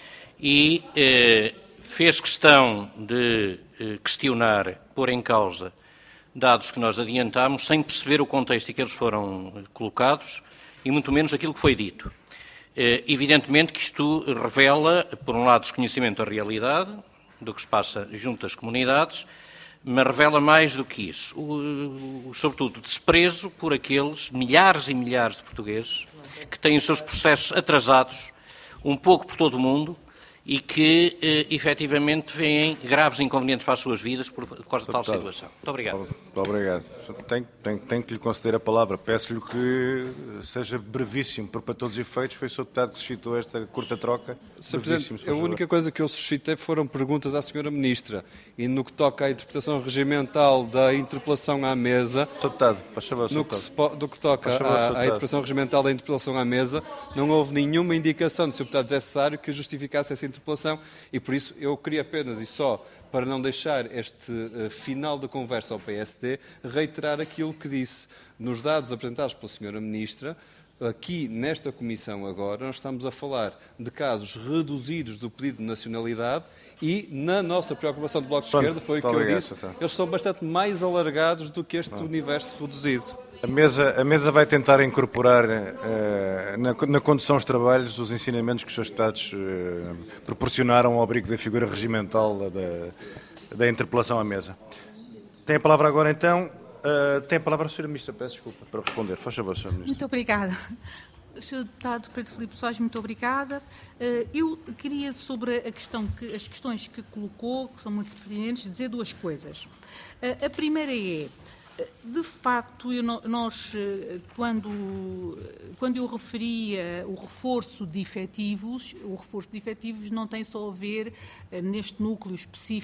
e eh, fez questão de eh, questionar, pôr em causa, dados que nós adiantámos, sem perceber o contexto em que eles foram colocados e muito menos aquilo que foi dito. Evidentemente que isto revela, por um lado, desconhecimento da realidade, do que se passa junto às comunidades, mas revela mais do que isso, o, o, sobretudo, desprezo por aqueles milhares e milhares de portugueses que têm os seus processos atrasados, um pouco por todo o mundo, e que, eh, efetivamente, vêem graves inconvenientes para as suas vidas por causa de tal situação. Muito obrigado. Muito obrigado. Tenho, tenho, tenho que lhe conceder a palavra. Peço-lhe que seja brevíssimo, porque para todos os efeitos foi o senhor Deputado que suscitou esta curta troca. senhor Presidente, a única coisa que eu suscitei foram perguntas à senhora Ministra. E no que toca à interpretação regimental da interpelação à mesa... senhor Deputado, faz favor, senhor No que, se, no que toca favor, à, à interpretação regimental da interpelação à mesa, não houve nenhuma indicação do senhor Deputado José Cesário que justificasse essa interpelação e, por isso, eu queria apenas, e só para não deixar este uh, final da conversa ao P S D, reiterar aquilo que disse. Nos dados apresentados pela senhora Ministra, aqui nesta comissão agora, nós estamos a falar de casos reduzidos do pedido de nacionalidade e, na nossa preocupação do Bloco de Esquerda, foi o que eu disse, eles são bastante mais alargados do que este universo reduzido. A mesa, a mesa vai tentar incorporar uh, na, na condução dos trabalhos os ensinamentos que os seus Deputados uh, proporcionaram ao abrigo da figura regimental da, da interpelação à mesa. Tem a palavra agora, então, uh, tem a palavra a senhora Ministra, peço desculpa, para responder. Faz favor, senhora Ministra. Muito obrigada. senhor Deputado Pedro Filipe Soares, muito obrigada. Uh, eu queria, sobre a questão que, as questões que colocou, que são muito pertinentes, dizer duas coisas. Uh, a primeira é, de facto, eu, nós, quando, quando eu referia o reforço de efetivos, o reforço de efetivos não tem só a ver neste núcleo específico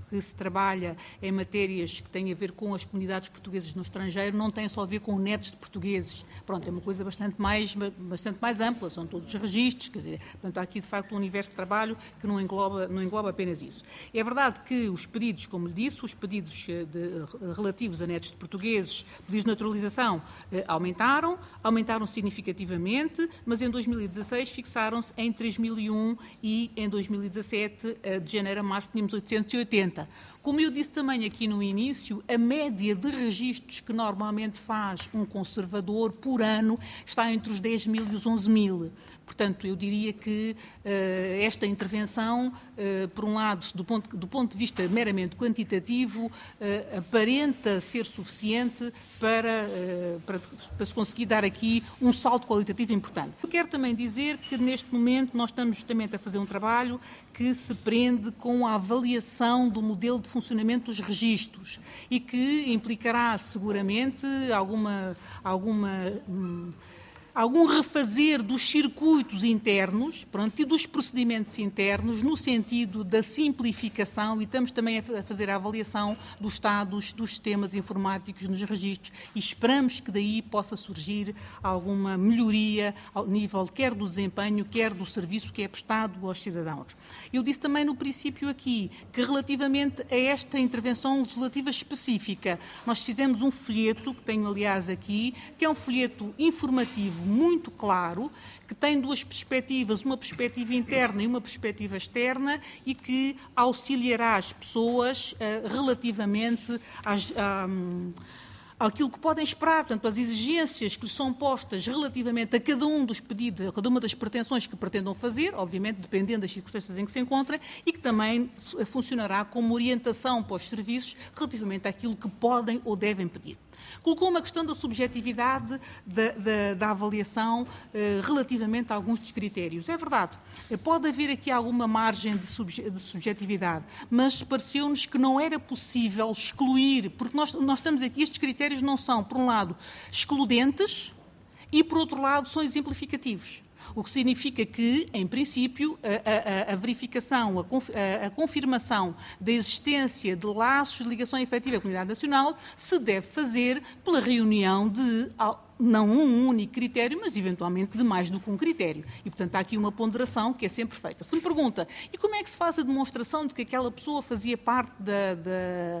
que se trabalha em matérias que têm a ver com as comunidades portuguesas no estrangeiro não tem só a ver com netos de portugueses. Pronto, é uma coisa bastante mais, bastante mais ampla, são todos os registros, quer dizer, portanto, há aqui de facto um universo de trabalho que não engloba, não engloba apenas isso. É verdade que os pedidos, como lhe disse, os pedidos de, relativos a netos de portugueses, pedidos de naturalização, eh, aumentaram, aumentaram significativamente, mas em dois mil e dezasseis fixaram-se em três mil e um e em dois mil e dezassete, eh, de janeiro a março, tínhamos oitocentos e oitenta. Como eu disse também aqui no início, a média de registros que normalmente faz um conservador por ano está entre os dez mil e os onze mil. Portanto, eu diria que uh, esta intervenção, uh, por um lado, do ponto, do ponto de vista meramente quantitativo, uh, aparenta ser suficiente para, uh, para, para se conseguir dar aqui um salto qualitativo importante. Eu quero também dizer que, neste momento, nós estamos justamente a fazer um trabalho que se prende com a avaliação do modelo de funcionamento dos registros e que implicará, seguramente, alguma... alguma hum, algum refazer dos circuitos internos, pronto, e dos procedimentos internos no sentido da simplificação, e estamos também a fazer a avaliação dos estados dos sistemas informáticos nos registros e esperamos que daí possa surgir alguma melhoria ao nível quer do desempenho, quer do serviço que é prestado aos cidadãos. Eu disse também no princípio aqui que relativamente a esta intervenção legislativa específica, nós fizemos um folheto, que tenho aliás aqui, que é um folheto informativo muito claro, que tem duas perspectivas, uma perspectiva interna e uma perspectiva externa, e que auxiliará as pessoas uh, relativamente às, um, àquilo que podem esperar, portanto, as exigências que lhes são postas relativamente a cada um dos pedidos, a cada uma das pretensões que pretendam fazer, obviamente dependendo das circunstâncias em que se encontrem, e que também funcionará como orientação para os serviços relativamente àquilo que podem ou devem pedir. Colocou uma questão da subjetividade da, da, da avaliação eh, relativamente a alguns dos critérios. É verdade, pode haver aqui alguma margem de, subje, de subjetividade, mas pareceu-nos que não era possível excluir, porque nós, nós estamos aqui, estes critérios não são, por um lado, excludentes e, por outro lado, são exemplificativos. O que significa que, em princípio, a, a, a verificação, a, a confirmação da existência de laços de ligação efetiva à comunidade nacional se deve fazer pela reunião de não um único critério, mas eventualmente de mais do que um critério. E, portanto, há aqui uma ponderação que é sempre feita. Se me pergunta, e como é que se faz a demonstração de que aquela pessoa fazia parte da, da,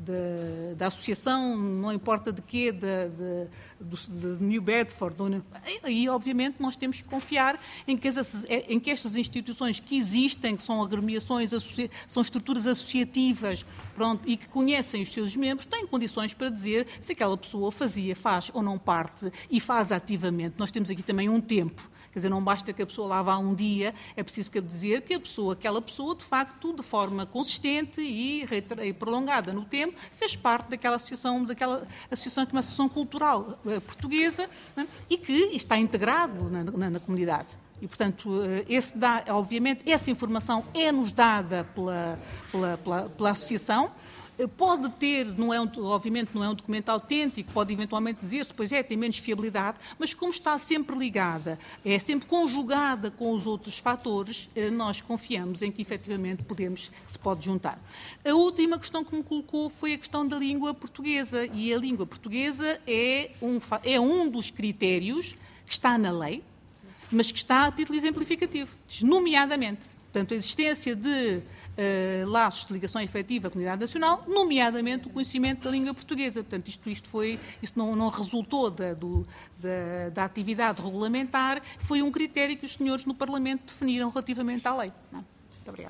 da, da associação, não importa de quê, da, de, de New Bedford? Aí, obviamente, nós temos que confiar em que, as, em que estas instituições que existem, que são agremiações, são estruturas associativas, pronto, e que conhecem os seus membros, têm condições para dizer se aquela pessoa fazia, faz ou não parte e faz ativamente. Nós temos aqui também um tempo. Quer dizer, não basta que a pessoa lá vá um dia, é preciso dizer que a pessoa, aquela pessoa, de facto, de forma consistente e, e prolongada no tempo, fez parte daquela associação, daquela associação que é uma associação cultural uh, portuguesa, né, e que está integrado na, na, na comunidade. E, portanto, esse dá, obviamente, essa informação é-nos dada pela, pela, pela, pela associação. Pode ter, não é um, obviamente não é um documento autêntico, pode eventualmente dizer-se, pois é, tem menos fiabilidade, mas como está sempre ligada, é sempre conjugada com os outros fatores, nós confiamos em que efetivamente podemos, se pode juntar. A última questão que me colocou foi a questão da língua portuguesa, e a língua portuguesa é um, é um dos critérios que está na lei, mas que está a título exemplificativo, nomeadamente. Portanto, a existência de uh, laços de ligação efetiva à comunidade nacional, nomeadamente o conhecimento da língua portuguesa. Portanto, isto, isto, foi, isto não, não resultou da, do, da, da atividade regulamentar, foi um critério que os senhores no Parlamento definiram relativamente à lei. Não? Muito obrigada.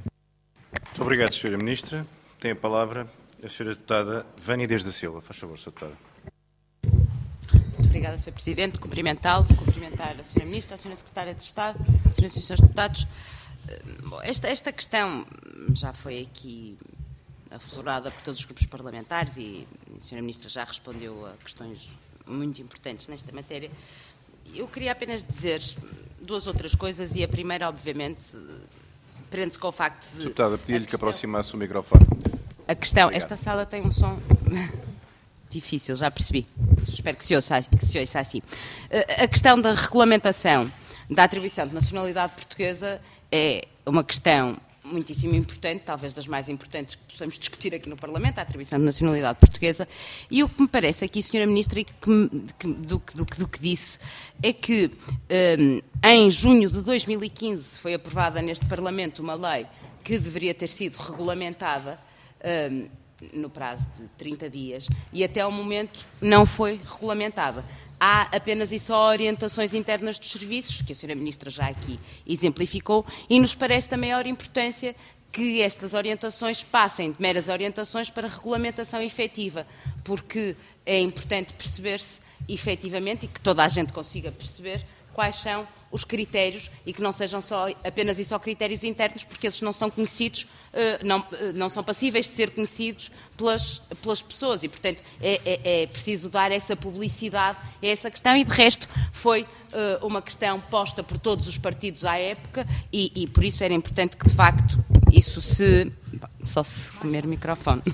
Muito obrigado, senhora Ministra. Tem a palavra a senhora Deputada Vânia Dias da Silva. Faz favor, senhora Deputada. Obrigada, senhor Presidente. Cumprimentá-lo, cumprimentar a senhora Ministra, a senhora Secretária de Estado, senhoras e senhores deputados. Esta, esta questão já foi aqui aflorada por todos os grupos parlamentares e a senhora Ministra já respondeu a questões muito importantes nesta matéria. Eu queria apenas dizer duas outras coisas e a primeira, obviamente, prende-se com o facto de... Deputada, pedi-lhe que aproximasse o microfone. A questão, Obrigado. Esta sala tem um som difícil, já percebi. Espero que se ouça, que se ouça assim. A questão da regulamentação da atribuição de nacionalidade portuguesa é uma questão muitíssimo importante, talvez das mais importantes que possamos discutir aqui no Parlamento, a atribuição de nacionalidade portuguesa. E o que me parece aqui, senhora Ministra, e que me, que, do, do, do que disse, é que um, em junho de dois mil e quinze foi aprovada neste Parlamento uma lei que deveria ter sido regulamentada um, no prazo de trinta dias e até ao momento não foi regulamentada. Há apenas e só orientações internas dos serviços, que a senhora Ministra já aqui exemplificou, e nos parece da maior importância que estas orientações passem de meras orientações para regulamentação efetiva, porque é importante perceber-se efetivamente e que toda a gente consiga perceber quais são os critérios e que não sejam só, apenas e só critérios internos, porque esses não são conhecidos, não, não são passíveis de ser conhecidos pelas, pelas pessoas e, portanto, é, é, é preciso dar essa publicidade a essa questão e, de resto, foi uh, uma questão posta por todos os partidos à época e, e, por isso, era importante que, de facto, isso se... Só se comer o microfone.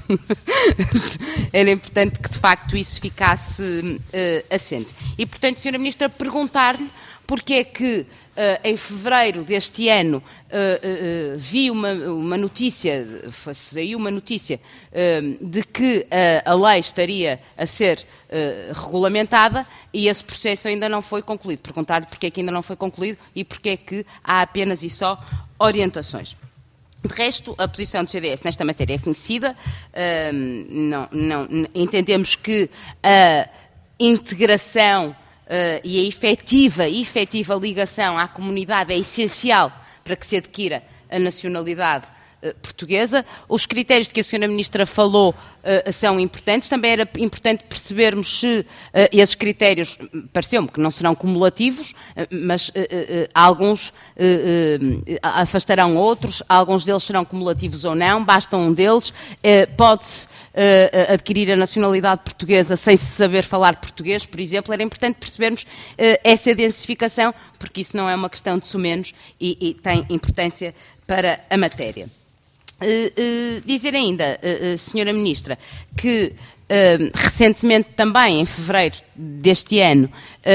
Era importante que, de facto, isso ficasse uh, assente. E, portanto, senhora Ministra, perguntar-lhe porque é que, uh, em fevereiro deste ano, uh, uh, uh, vi uma, uma notícia, saiu uma notícia uh, de que uh, a lei estaria a ser uh, regulamentada e esse processo ainda não foi concluído. Perguntar-lhe porque é que ainda não foi concluído e porque é que há apenas e só orientações. De resto, a posição do C D S nesta matéria é conhecida. Uh, não, não, entendemos que a integração uh, e a efetiva, efetiva ligação à comunidade é essencial para que se adquira a nacionalidade uh, portuguesa. Os critérios de que a senhora Ministra falou uh, são importantes. Também era importante percebermos se uh, esses critérios, pareceu-me que não serão cumulativos, uh, mas uh, uh, alguns uh, uh, afastarão outros, alguns deles serão cumulativos ou não, basta um deles. Uh, pode-se uh, adquirir a nacionalidade portuguesa sem se saber falar português, por exemplo. Era importante percebermos uh, essa densificação, porque isso não é uma questão de sumenos e, e tem importância para a matéria. Uh, uh, dizer ainda, uh, uh, senhora Ministra, que uh, recentemente também, em fevereiro deste ano,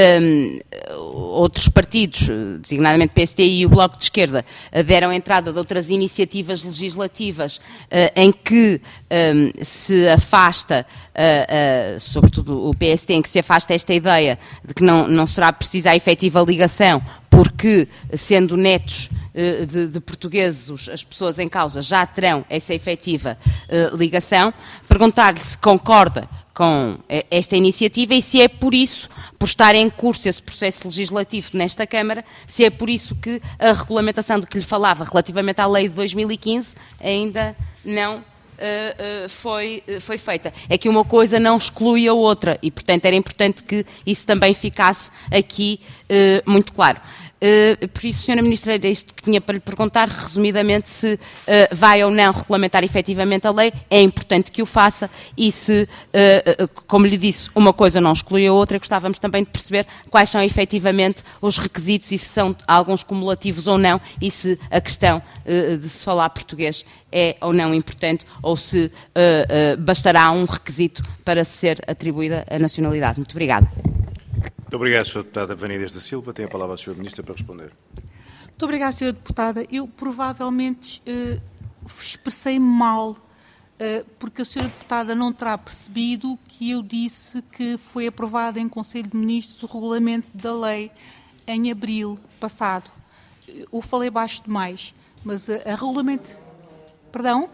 um, outros partidos, designadamente P S D e o Bloco de Esquerda, uh, deram entrada de outras iniciativas legislativas uh, em que um, se afasta, uh, uh, sobretudo o P S D, em que se afasta esta ideia de que não, não será precisa a efetiva ligação, porque, sendo netos De, de portugueses, as pessoas em causa já terão essa efetiva uh, ligação. Perguntar-lhe se concorda com esta iniciativa e se é por isso, por estar em curso esse processo legislativo nesta Câmara, se é por isso que a regulamentação de que lhe falava relativamente à lei de dois mil e quinze ainda não Uh, uh, foi, uh, foi feita. É que uma coisa não exclui a outra e, portanto, era importante que isso também ficasse aqui uh, muito claro. Uh, por isso, senhora Ministra, era isto que tinha para lhe perguntar, resumidamente, se uh, vai ou não regulamentar efetivamente a lei. É importante que o faça e se, uh, uh, como lhe disse, uma coisa não exclui a outra, gostávamos também de perceber quais são efetivamente os requisitos e se são alguns cumulativos ou não e se a questão uh, de se falar português é ou não importante ou se uh, uh, bastará um requisito para ser atribuída a nacionalidade. Muito obrigada. Muito obrigado, senhora Deputada Vanidez da Silva. Tem a palavra a senhora Ministra para responder. Muito obrigada, senhora Deputada. Eu provavelmente uh, expressei-me mal, uh, porque a senhora Deputada não terá percebido que eu disse que foi aprovado em Conselho de Ministros o regulamento da lei em abril passado. Eu falei baixo demais, mas a, a regulamento... Perdão?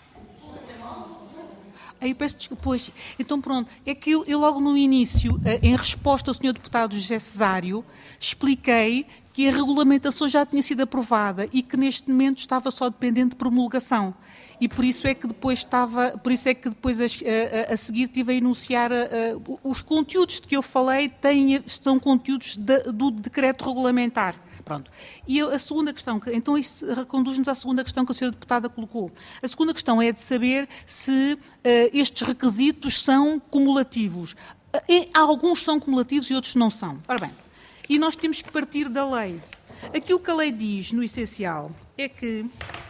Aí peço desculpa. Pois, então pronto, é que eu, eu logo no início, em resposta ao senhor Deputado José Cesário, expliquei que a regulamentação já tinha sido aprovada e que neste momento estava só dependente de promulgação. E por isso é que depois estava, por isso é que depois a, a, a seguir tive a enunciar a, a, os conteúdos de que eu falei têm, são conteúdos de, do decreto regulamentar. Pronto. E a segunda questão, então isso conduz-nos à segunda questão que a senhora Deputada colocou. A segunda questão é de saber se uh, estes requisitos são cumulativos. Uh, alguns são cumulativos e outros não são. Ora bem, e nós temos que partir da lei. Aqui o que a lei diz, no essencial, é que,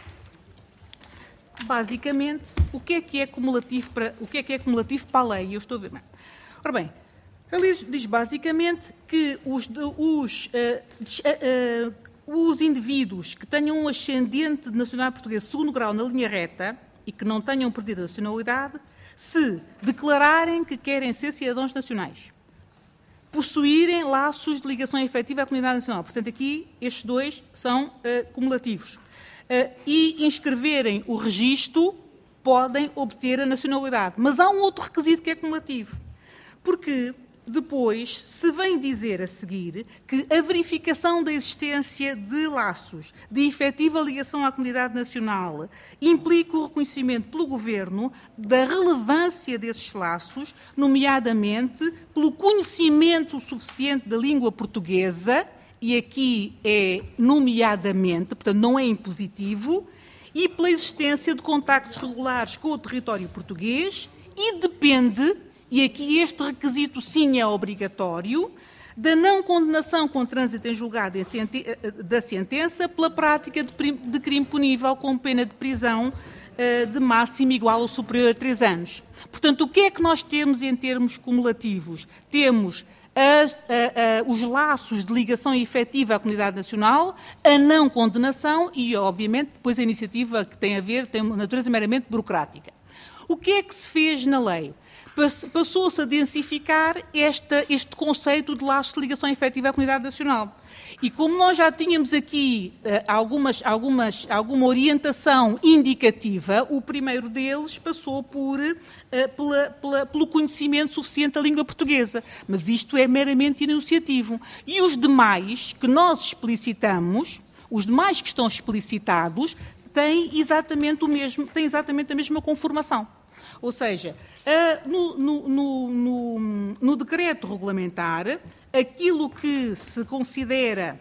basicamente, o que é que é cumulativo para, o que é que é cumulativo para a lei? Eu estou a ver bem. Ora bem, a lei diz basicamente que os, os, uh, uh, uh, os indivíduos que tenham um ascendente de nacionalidade portuguesa de segundo grau na linha reta e que não tenham perdido a nacionalidade, se declararem que querem ser cidadãos nacionais, possuírem laços de ligação efetiva à comunidade nacional. Portanto, aqui estes dois são uh, cumulativos. Uh, e inscreverem o registro, podem obter a nacionalidade. Mas há um outro requisito que é cumulativo. Porque depois se vem dizer a seguir que a verificação da existência de laços de efetiva ligação à comunidade nacional implica o reconhecimento pelo Governo da relevância desses laços, nomeadamente pelo conhecimento suficiente da língua portuguesa, e aqui é nomeadamente, portanto não é impositivo, e pela existência de contactos regulares com o território português, e depende, e aqui este requisito sim é obrigatório, da não condenação com trânsito em julgado da sentença pela prática de crime punível com pena de prisão de máximo igual ou superior a três anos. Portanto, o que é que nós temos em termos cumulativos? Temos As, a, a, os laços de ligação efetiva à comunidade nacional, a não condenação e, obviamente, depois a iniciativa que tem a ver, tem uma natureza meramente burocrática. O que é que se fez na lei? Passou-se a densificar esta, este conceito de laços de ligação efetiva à comunidade nacional. E como nós já tínhamos aqui uh, algumas, algumas, alguma orientação indicativa, o primeiro deles passou por, uh, pela, pela, pelo conhecimento suficiente da língua portuguesa. Mas isto é meramente enunciativo. E os demais que nós explicitamos, os demais que estão explicitados, têm exatamente, o mesmo, têm exatamente a mesma conformação. Ou seja, uh, no, no, no, no, no decreto regulamentar, aquilo que se considera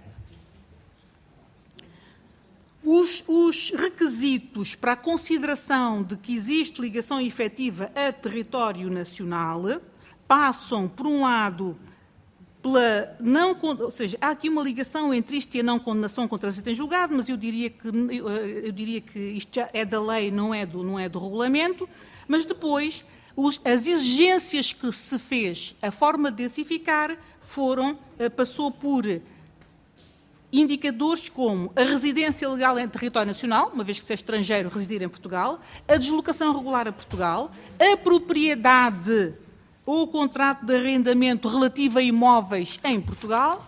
os, os requisitos para a consideração de que existe ligação efetiva a território nacional passam, por um lado, pela não, ou seja, há aqui uma ligação entre isto e a não condenação com trânsito em julgado, mas eu diria que, eu, eu diria que isto já é da lei, não é do, não é do regulamento, mas depois os, as exigências que se fez, a forma de densificar, foram, passou por indicadores como a residência legal em território nacional, uma vez que se é estrangeiro residir em Portugal, a deslocação regular a Portugal, a propriedade ou o contrato de arrendamento relativo a imóveis em Portugal,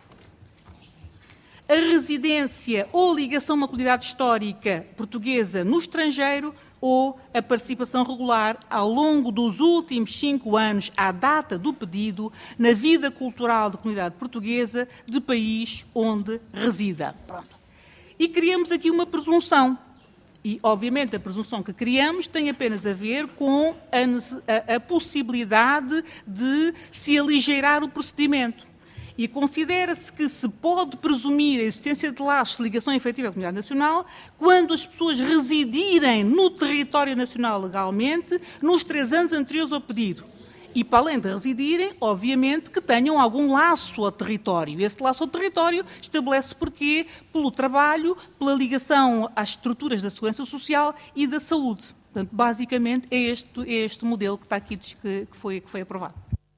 a residência ou ligação a uma comunidade histórica portuguesa no estrangeiro ou a participação regular ao longo dos últimos cinco anos, à data do pedido, na vida cultural da comunidade portuguesa de país onde resida. Pronto. E criamos aqui uma presunção. E, obviamente, a presunção que criamos tem apenas a ver com a, a, a possibilidade de se aligeirar o procedimento. E considera-se que se pode presumir a existência de laços de ligação efetiva à comunidade nacional quando as pessoas residirem no território nacional legalmente nos três anos anteriores ao pedido. E, para além de residirem, obviamente, que tenham algum laço ao território. Esse laço ao território estabelece porquê? Pelo trabalho, pela ligação às estruturas da segurança social e da saúde. Portanto, basicamente, é este, é este modelo que está aqui, que, que, foi, que foi aprovado.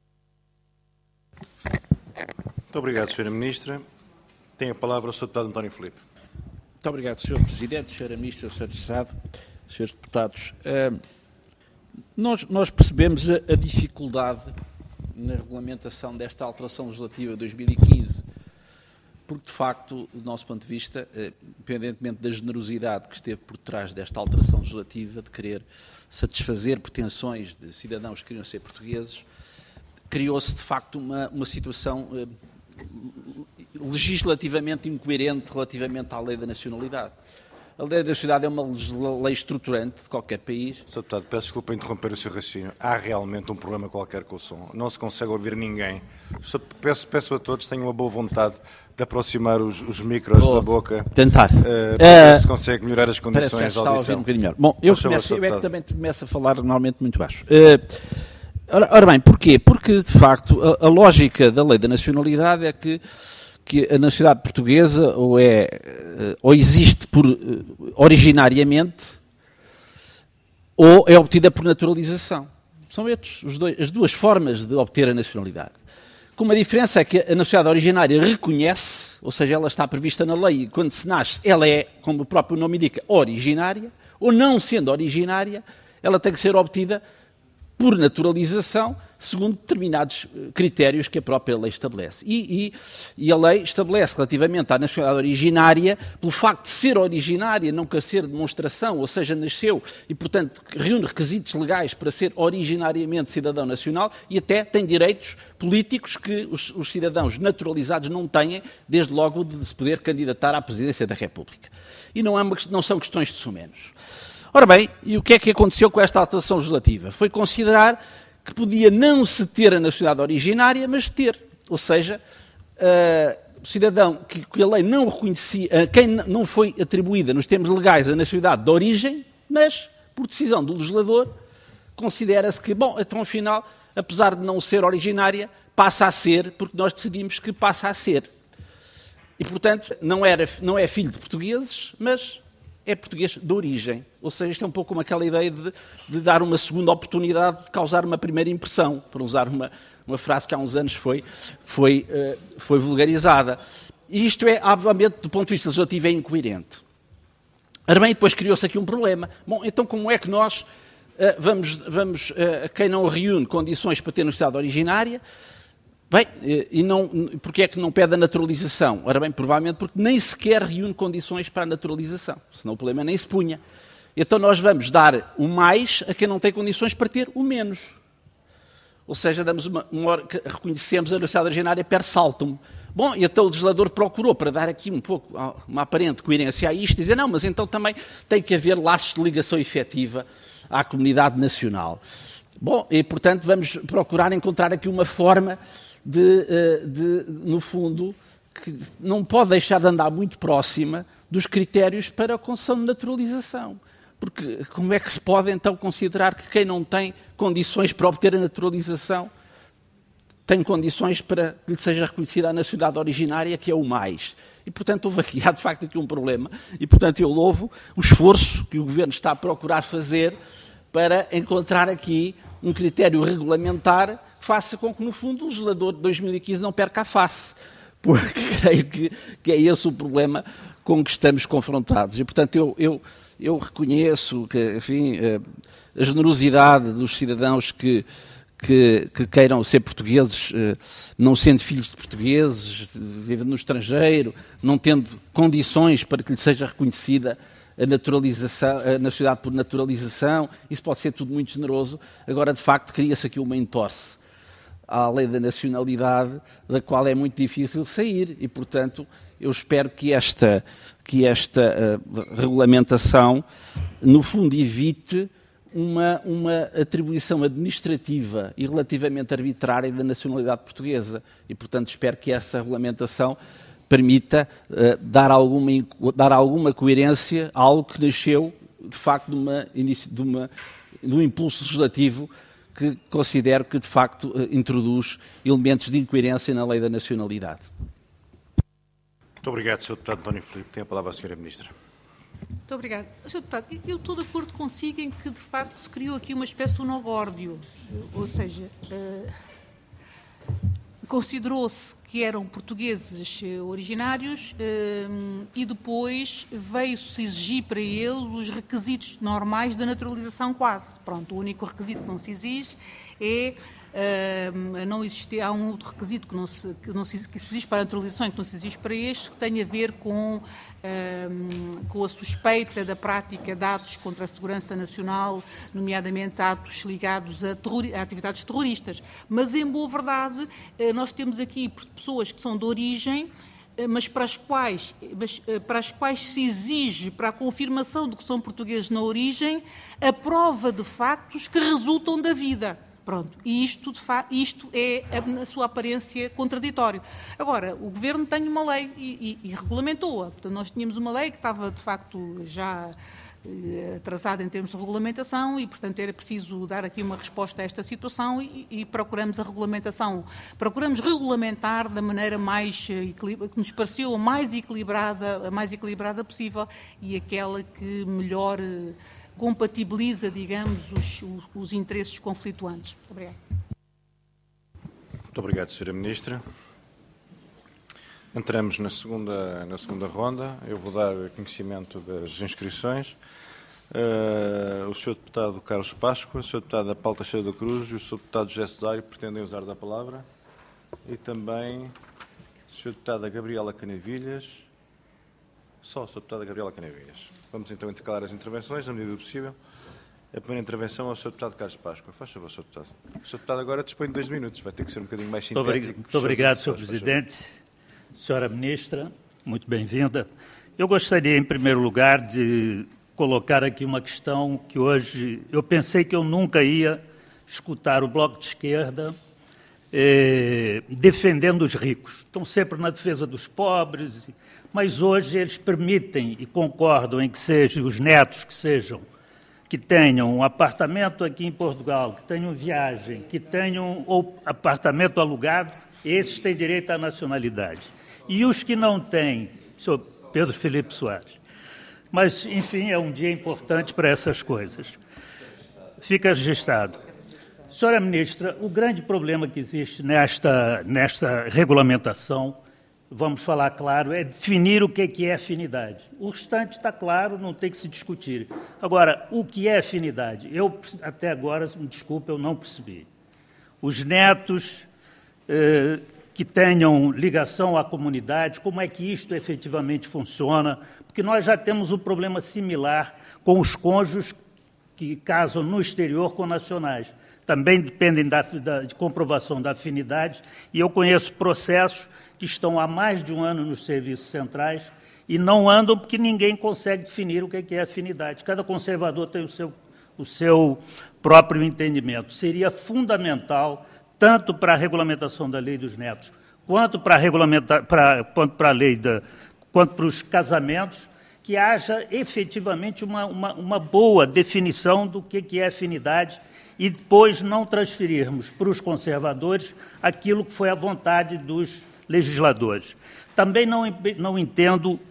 Muito obrigado, senhora Ministra. Tem a palavra o senhor Deputado António Filipe. Muito obrigado, senhor Presidente, senhora Ministra, senhor de Estado, senhores Deputados. Uh, nós, nós percebemos a, a dificuldade na regulamentação desta alteração legislativa de dois mil e quinze, porque, de facto, do nosso ponto de vista, uh, independentemente da generosidade que esteve por trás desta alteração legislativa, de querer satisfazer pretensões de cidadãos que queriam ser portugueses, criou-se, de facto, uma, uma situação uh, legislativamente incoerente relativamente à lei da nacionalidade. A lei da nacionalidade é uma lei estruturante de qualquer país. senhor Deputado, peço desculpa interromper o seu raciocínio. Há realmente um problema qualquer com o som. Não se consegue ouvir ninguém. Peço, peço a todos que tenham uma boa vontade de aproximar os, os micros Vou da boca. Tentar. Uh, para ver se consegue melhorar as condições Parece que de está audição. a ouvir um bocadinho melhor. Bom, eu, Favor, começo, eu é que deputado. também começo a falar normalmente muito baixo. Uh, ora, ora bem, porquê? Porque, de facto, a, a lógica da lei da nacionalidade é que que a nacionalidade portuguesa ou, é, ou existe por, originariamente ou é obtida por naturalização. São estes os dois, as duas formas de obter a nacionalidade. com uma diferença é que a nacionalidade originária reconhece, ou seja, ela está prevista na lei, e quando se nasce, ela é, como o próprio nome indica, originária, ou não sendo originária, ela tem que ser obtida por naturalização, segundo determinados critérios que a própria lei estabelece. E, e, e a lei estabelece, relativamente à nacionalidade originária, pelo facto de ser originária, não quer ser demonstração, ou seja, nasceu e, portanto, reúne requisitos legais para ser originariamente cidadão nacional e até tem direitos políticos que os, os cidadãos naturalizados não têm, desde logo de se poder candidatar à presidência da República. E não, é uma, não são questões de sumenos. Ora bem, e o que é que aconteceu com esta alteração legislativa? Foi considerar que podia não se ter a nacionalidade originária, mas ter. Ou seja, uh, o cidadão que, que a lei não reconhecia, uh, quem não foi atribuída nos termos legais a nacionalidade de origem, mas, por decisão do legislador, considera-se que, bom, então afinal, apesar de não ser originária, passa a ser, porque nós decidimos que passa a ser. E, portanto, não, era, não é filho de portugueses, mas é português de origem. Ou seja, isto é um pouco como aquela ideia de, de dar uma segunda oportunidade de causar uma primeira impressão, para usar uma, uma frase que há uns anos foi, foi, uh, foi vulgarizada. E isto é, obviamente, do ponto de vista legislativo, é incoerente. Ora bem, depois criou-se aqui um problema. Bom, então como é que nós uh, vamos, vamos uh, quem não reúne condições para ter nacionalidade originária, bem, e não, porque é que não pede a naturalização? Ora bem, provavelmente porque nem sequer reúne condições para a naturalização, senão o problema nem se punha. Então nós vamos dar o mais a quem não tem condições para ter o menos. Ou seja, damos uma, uma, reconhecemos a nacionalidade originária per saltum. Bom, e então o legislador procurou, para dar aqui um pouco, uma aparente coerência a isto, dizer, não, mas então também tem que haver laços de ligação efetiva à comunidade nacional. Bom, e portanto vamos procurar encontrar aqui uma forma de, de, no fundo, que não pode deixar de andar muito próxima dos critérios para a concessão de naturalização. Porque como é que se pode então considerar que quem não tem condições para obter a naturalização tem condições para que lhe seja reconhecida a nacionalidade originária, que é o mais? E, portanto, houve aqui, há de facto aqui um problema. E, portanto, eu louvo o esforço que o Governo está a procurar fazer para encontrar aqui um critério regulamentar que faça com que, no fundo, o legislador de dois mil e quinze não perca a face. Porque creio que, que é esse o problema com que estamos confrontados. E, portanto, eu... eu Eu reconheço que, enfim, a generosidade dos cidadãos que, que, que queiram ser portugueses, não sendo filhos de portugueses, vivendo no estrangeiro, não tendo condições para que lhe seja reconhecida a naturalização, a nacionalidade por naturalização, isso pode ser tudo muito generoso. Agora, de facto, cria-se aqui uma entorse à lei da nacionalidade, da qual é muito difícil sair, e, portanto, eu espero que esta, que esta uh, regulamentação, no fundo, evite uma, uma atribuição administrativa e relativamente arbitrária da nacionalidade portuguesa. E, portanto, espero que essa regulamentação permita uh, dar, alguma, dar alguma coerência a algo que nasceu, de facto, de, uma, de, uma, de um impulso legislativo que considero que, de facto, uh, introduz elementos de incoerência na lei da nacionalidade. Muito obrigado, senhor Deputado António Filipe. Tem a palavra a senhora Ministra. Muito obrigada. senhor Deputado, eu estou de acordo consigo em que, de facto, se criou aqui uma espécie de unogórdio. Ou seja, uh, considerou-se que eram portugueses originários uh, e depois veio-se exigir para eles os requisitos normais da naturalização quase. Pronto, o único requisito que não se exige é... Uh, não existe, há um outro requisito que, não se, que, não se, que se exige para a naturalização e que não se exige para este, que tem a ver com, uh, com a suspeita da prática de atos contra a segurança nacional, nomeadamente atos ligados a, terrori- a atividades terroristas. Mas, em boa verdade, uh, nós temos aqui pessoas que são de origem, uh, mas, para as, quais, mas uh, para as quais se exige, para a confirmação de que são portugueses na origem, a prova de factos que resultam da vida. Pronto, e isto, de fa- isto é, na sua aparência, contraditório. Agora, o Governo tem uma lei e, e, e regulamentou-a. Portanto, nós tínhamos uma lei que estava, de facto, já eh, atrasada em termos de regulamentação e, portanto, era preciso dar aqui uma resposta a esta situação e, e procuramos a regulamentação. Procuramos regulamentar da maneira mais equil- que nos pareceu a mais equilibrada, a mais equilibrada possível e aquela que melhor... Eh, compatibiliza, digamos, os, os interesses conflituantes. Obrigado. Muito Muito obrigado, senhora Ministra. Entramos na segunda, na segunda ronda. Eu vou dar conhecimento das inscrições. Uh, o senhor Deputado Carlos Páscoa, o senhor Deputado Paulo Teixeira da Cruz e o senhor Deputado José Cesário pretendem usar da palavra. E também o senhor Deputada Gabriela Canavilhas. Só o senhor Deputada Gabriela Canavilhas. Vamos então intercalar as intervenções, na medida do possível. A primeira intervenção é o senhor Deputado Carlos Páscoa. Faz favor, senhor Deputado. O senhor Deputado agora dispõe de dois minutos. Vai ter que ser um bocadinho mais sintético. Muito obrigado, muito obrigado senhor Presidente. Senhora Ministra, muito bem-vinda. Eu gostaria, em primeiro lugar, de colocar aqui uma questão que hoje eu pensei que eu nunca ia escutar o Bloco de Esquerda eh, defendendo os ricos. Estão sempre na defesa dos pobres, mas hoje eles permitem e concordam em que sejam os netos que sejam, que tenham um apartamento aqui em Portugal, que tenham viagem, que tenham um apartamento alugado, esses têm direito à nacionalidade. E os que não têm, senhor Pedro Filipe Soares. Mas, enfim, é um dia importante para essas coisas. Fica registrado. Senhora Ministra, o grande problema que existe nesta, nesta regulamentação, vamos falar claro, é definir o que é afinidade. O restante está claro, não tem que se discutir. Agora, o que é afinidade? Eu, até agora, me desculpe, eu não percebi. Os netos eh, que tenham ligação à comunidade, como é que isto efetivamente funciona? Porque nós já temos um problema similar com os cônjuges que casam no exterior com nacionais. Também dependem da, da, de comprovação da afinidade, e eu conheço processos que estão há mais de um ano nos serviços centrais e não andam porque ninguém consegue definir o que é afinidade. Cada conservador tem o seu, o seu próprio entendimento. Seria fundamental, tanto para a regulamentação da lei dos netos, quanto para a, regulamentar, para, quanto para a lei da, quanto para os casamentos, que haja efetivamente uma, uma, uma boa definição do que é afinidade e depois não transferirmos para os conservadores aquilo que foi a vontade dos legisladores. Também não, não entendo uh,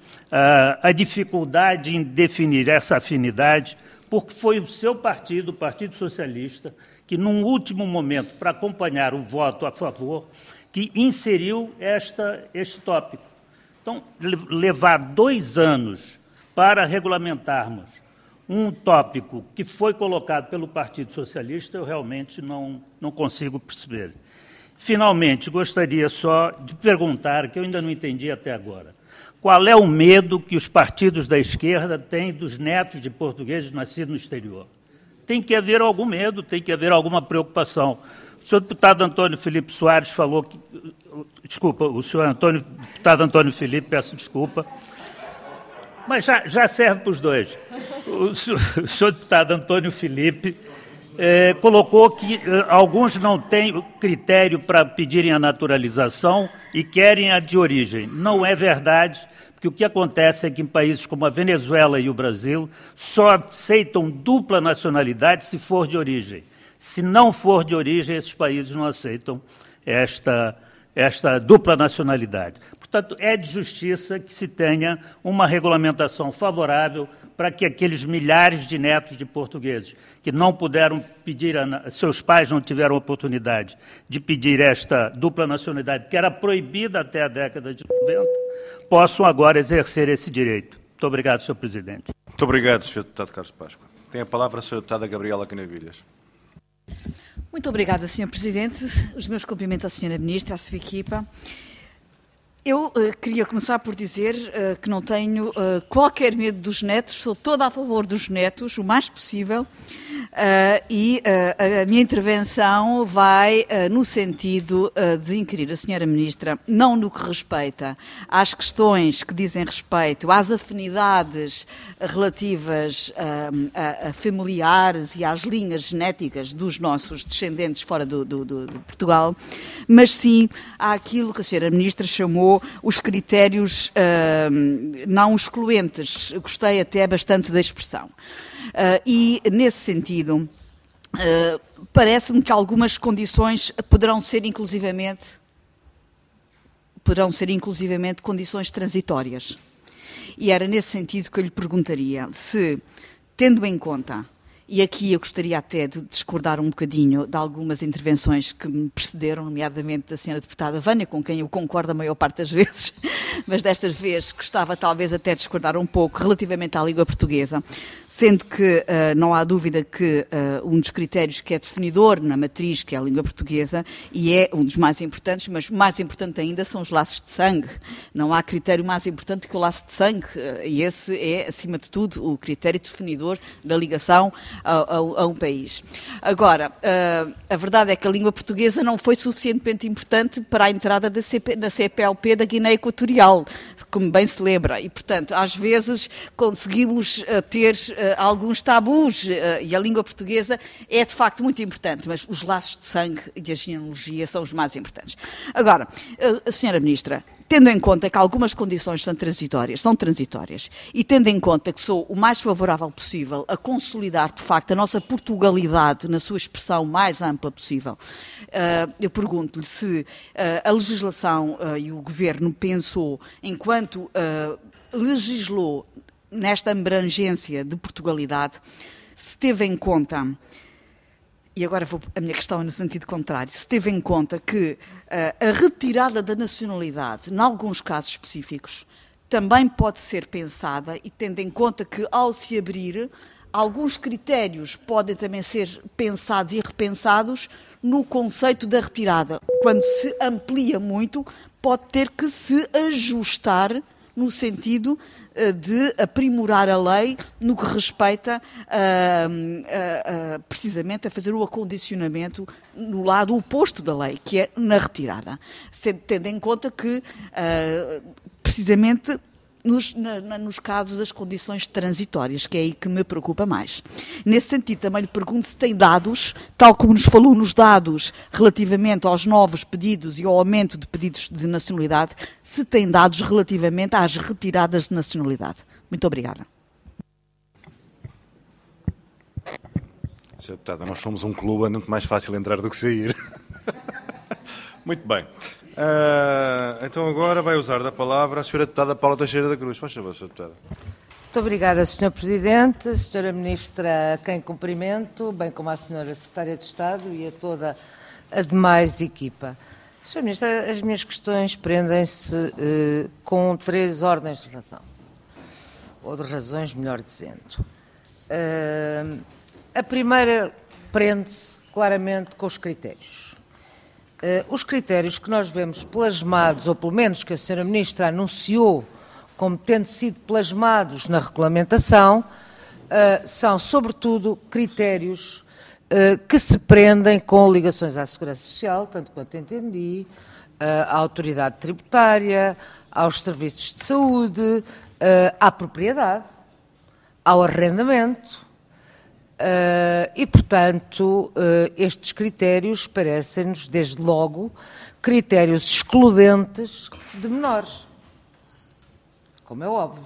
a dificuldade em definir essa afinidade, porque foi o seu partido, o Partido Socialista, que, num último momento, para acompanhar o voto a favor, que inseriu esta, este tópico. Então, levar dois anos para regulamentarmos um tópico que foi colocado pelo Partido Socialista, eu realmente não, não consigo perceber. Finalmente, gostaria só de perguntar, que eu ainda não entendi até agora, qual é o medo que os partidos da esquerda têm dos netos de portugueses nascidos no exterior? Tem que haver algum medo, tem que haver alguma preocupação. O senhor deputado Antônio Filipe Soares falou que... Desculpa, o senhor Antônio, deputado Antônio Filipe, peço desculpa, mas já, já serve para os dois. O senhor, o senhor deputado Antônio Filipe eh, colocou que eh, alguns não têm critério para pedirem a naturalização e querem a de origem. Não é verdade, porque o que acontece é que em países como a Venezuela e o Brasil só aceitam dupla nacionalidade se for de origem. Se não for de origem, esses países não aceitam esta, esta dupla nacionalidade. Portanto, é de justiça que se tenha uma regulamentação favorável para que aqueles milhares de netos de portugueses que não puderam pedir, a, seus pais não tiveram oportunidade de pedir esta dupla nacionalidade, que era proibida até a década de noventa, possam agora exercer esse direito. Muito obrigado, senhor Presidente. Muito obrigado, senhor Deputado Carlos Páscoa. Tem a palavra a senhora Deputada Gabriela Canavilhas. Muito obrigada, senhor Presidente. Os meus cumprimentos à senhora Ministra, à sua equipa. Eu uh, queria começar por dizer uh, que não tenho uh, qualquer medo dos netos, sou toda a favor dos netos, o mais possível, uh, e uh, a minha intervenção vai uh, no sentido uh, de inquirir a senhora Ministra, não no que respeita às questões que dizem respeito às afinidades relativas uh, a, a familiares e às linhas genéticas dos nossos descendentes fora do, do, do, de Portugal, mas sim àquilo que a senhora Ministra chamou os critérios uh, não excluentes. Gostei até bastante da expressão. Uh, e, nesse sentido, uh, parece-me que algumas condições poderão ser, inclusivamente, poderão ser, inclusivamente, condições transitórias. E era nesse sentido que eu lhe perguntaria se, tendo em conta E aqui eu gostaria até de discordar um bocadinho de algumas intervenções que me precederam, nomeadamente da senhora deputada Vânia, com quem eu concordo a maior parte das vezes, mas desta vez gostava talvez até de discordar um pouco relativamente à língua portuguesa, sendo que uh, não há dúvida que uh, um dos critérios que é definidor na matriz, que é a língua portuguesa, e é um dos mais importantes, mas mais importante ainda são os laços de sangue. Não há critério mais importante que o laço de sangue, uh, e esse é, acima de tudo, o critério definidor da ligação A, a, a um país. Agora, uh, a verdade é que a língua portuguesa não foi suficientemente importante para a entrada da, C P, da C P L P da Guiné Equatorial, como bem se lembra, e portanto, às vezes conseguimos uh, ter uh, alguns tabus, uh, e a língua portuguesa é de facto muito importante, mas os laços de sangue e a genealogia são os mais importantes. Agora, uh, senhora Ministra, tendo em conta que algumas condições são transitórias, são transitórias, e tendo em conta que sou o mais favorável possível a consolidar, de facto, a nossa Portugalidade na sua expressão mais ampla possível, uh, eu pergunto-lhe se uh, a legislação uh, e o Governo pensou, enquanto uh, legislou nesta abrangência de Portugalidade, se teve em conta... E agora vou, a minha questão é no sentido contrário. Se teve em conta que uh, a retirada da nacionalidade, em alguns casos específicos, também pode ser pensada, e tendo em conta que, ao se abrir, alguns critérios podem também ser pensados e repensados no conceito da retirada. Quando se amplia muito, pode ter que se ajustar no sentido de aprimorar a lei no que respeita uh, uh, uh, precisamente a fazer o acondicionamento no lado oposto da lei, que é na retirada, sendo, tendo em conta que uh, precisamente nos, na, na, nos casos das condições transitórias, que é aí que me preocupa mais. Nesse sentido, também lhe pergunto se tem dados, tal como nos falou nos dados relativamente aos novos pedidos e ao aumento de pedidos de nacionalidade, se tem dados relativamente às retiradas de nacionalidade. Muito obrigada. senhora Deputada, nós somos um clube, é muito mais fácil entrar do que sair. Muito bem. Uh, então agora vai usar da palavra a senhora Deputada Paula Teixeira da Cruz. Faz favor, senhora Deputada. Muito obrigada, senhor Presidente, senhora Ministra, a quem cumprimento, bem como à senhora Secretária de Estado e a toda a demais equipa. senhora Ministra, as minhas questões prendem-se eh, com três ordens de razão, ou de razões, melhor dizendo. Uh, a primeira prende-se claramente com os critérios. Uh, os critérios que nós vemos plasmados, ou pelo menos que a senhora Ministra anunciou como tendo sido plasmados na regulamentação, uh, são, sobretudo, critérios uh, que se prendem com ligações à Segurança Social, tanto quanto entendi, uh, à autoridade tributária, aos serviços de saúde, uh, à propriedade, ao arrendamento. Uh, e, portanto, uh, estes critérios parecem-nos, desde logo, critérios excludentes de menores, como é óbvio.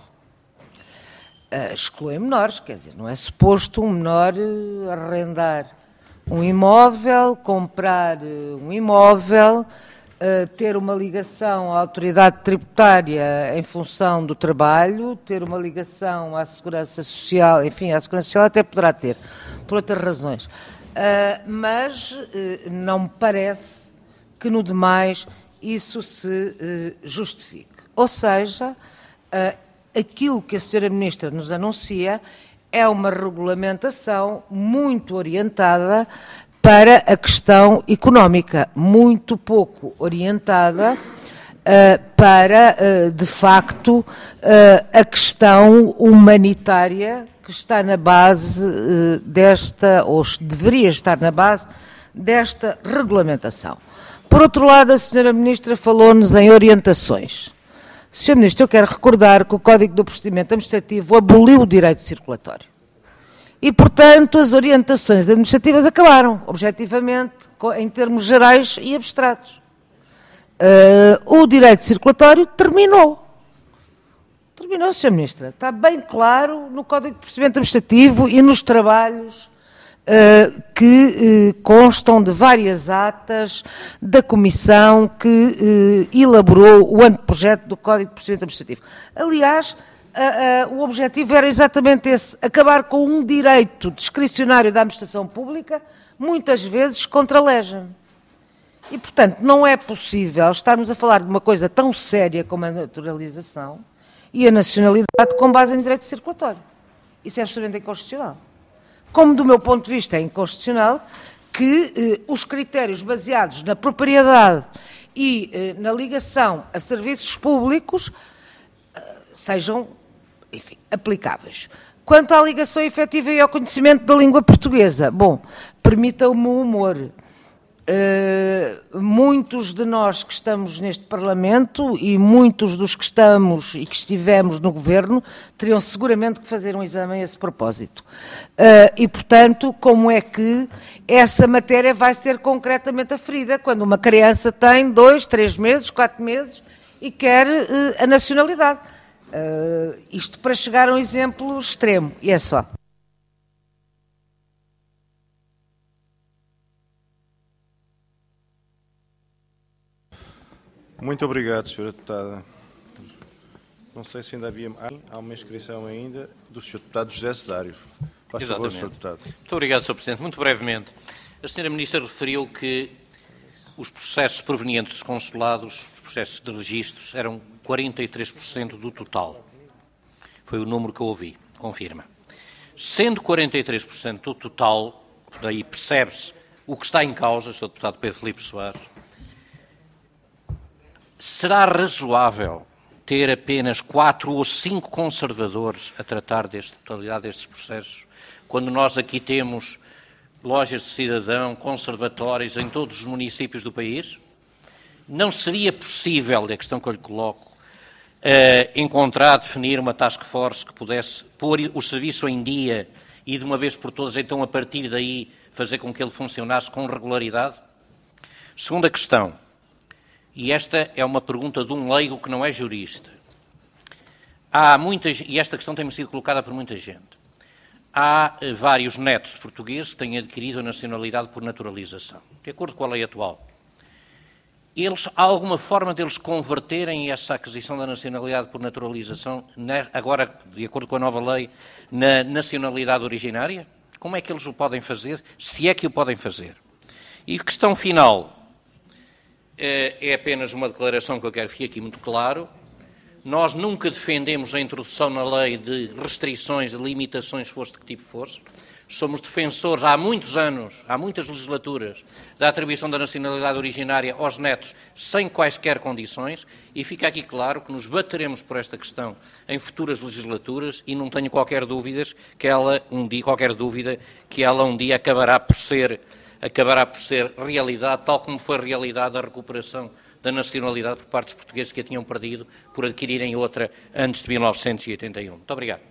Uh, excluem menores, quer dizer, não é suposto um menor uh, arrendar um imóvel, comprar uh, um imóvel, uh, ter uma ligação à autoridade tributária em função do trabalho, ter uma ligação à segurança social, enfim, à segurança social até poderá ter, por outras razões. Uh, mas uh, não me parece que no demais isso se uh, justifique. Ou seja, uh, aquilo que a senhora Ministra nos anuncia é uma regulamentação muito orientada para a questão económica, muito pouco orientada uh, para, uh, de facto, uh, a questão humanitária que está na base uh, desta, ou deveria estar na base desta regulamentação. Por outro lado, a senhora Ministra falou-nos em orientações. senhor Ministro, eu quero recordar que o Código do Procedimento Administrativo aboliu o direito circulatório. E, portanto, as orientações administrativas acabaram, objetivamente, em termos gerais e abstratos. Uh, o direito circulatório terminou. Terminou, senhora Ministra. Está bem claro no Código de Procedimento Administrativo e nos trabalhos uh, que uh, constam de várias atas da Comissão que uh, elaborou o anteprojeto do Código de Procedimento Administrativo. Aliás, a, a, o objetivo era exatamente esse, acabar com um direito discricionário da administração pública, muitas vezes contra a legem. E, portanto, não é possível estarmos a falar de uma coisa tão séria como a naturalização e a nacionalidade com base em direito circulatório. Isso é absolutamente inconstitucional. Como, do meu ponto de vista, é inconstitucional que eh, os critérios baseados na propriedade e eh, na ligação a serviços públicos eh, sejam, enfim, aplicáveis. Quanto à ligação efetiva e ao conhecimento da língua portuguesa, bom, permita-me o humor. Uh, muitos de nós que estamos neste Parlamento e muitos dos que estamos e que estivemos no Governo teriam seguramente que fazer um exame a esse propósito. Uh, e, portanto, como é que essa matéria vai ser concretamente aferida quando uma criança tem dois, três meses, quatro meses e quer uh, a nacionalidade? Uh, isto para chegar a um exemplo extremo, e é só. Muito obrigado, senhora Deputada. Não sei se ainda havia... Há uma inscrição ainda do senhor Deputado José Cesário. Faz favor, senhor Deputado. Muito obrigado, senhor Presidente. Muito brevemente. A senhora Ministra referiu que os processos provenientes dos consulados, os processos de registros, eram quarenta e três por cento do total. Foi o número que eu ouvi. Confirma. Sendo quarenta e três por cento do total, daí percebe-se o que está em causa, senhor Deputado Pedro Filipe Soares, será razoável ter apenas quatro ou cinco conservadores a tratar da totalidade destes processos, quando nós aqui temos lojas de cidadão, conservatórios em todos os municípios do país? Não seria possível, é a questão que eu lhe coloco, uh, encontrar, definir uma task force que pudesse pôr o serviço em dia e, de uma vez por todas, então, a partir daí, fazer com que ele funcionasse com regularidade? Segunda questão. E esta é uma pergunta de um leigo que não é jurista. Há muitas, e esta questão tem sido colocada por muita gente. Há eh, vários netos portugueses que têm adquirido a nacionalidade por naturalização, de acordo com a lei atual. Eles, há alguma forma deles converterem essa aquisição da nacionalidade por naturalização, na, agora, de acordo com a nova lei, na nacionalidade originária? Como é que eles o podem fazer, se é que o podem fazer? E questão final... é apenas uma declaração que eu quero que fique aqui muito claro. Nós nunca defendemos a introdução na lei de restrições, de limitações, fosse de que tipo fosse. Somos defensores há muitos anos, há muitas legislaturas, da atribuição da nacionalidade originária aos netos sem quaisquer condições, e fica aqui claro que nos bateremos por esta questão em futuras legislaturas e não tenho qualquer dúvida que ela um dia, qualquer dúvida que ela um dia acabará por ser acabará por ser realidade, tal como foi realidade a recuperação da nacionalidade por parte dos portugueses que a tinham perdido por adquirirem outra antes de mil novecentos e oitenta e um. Muito obrigado.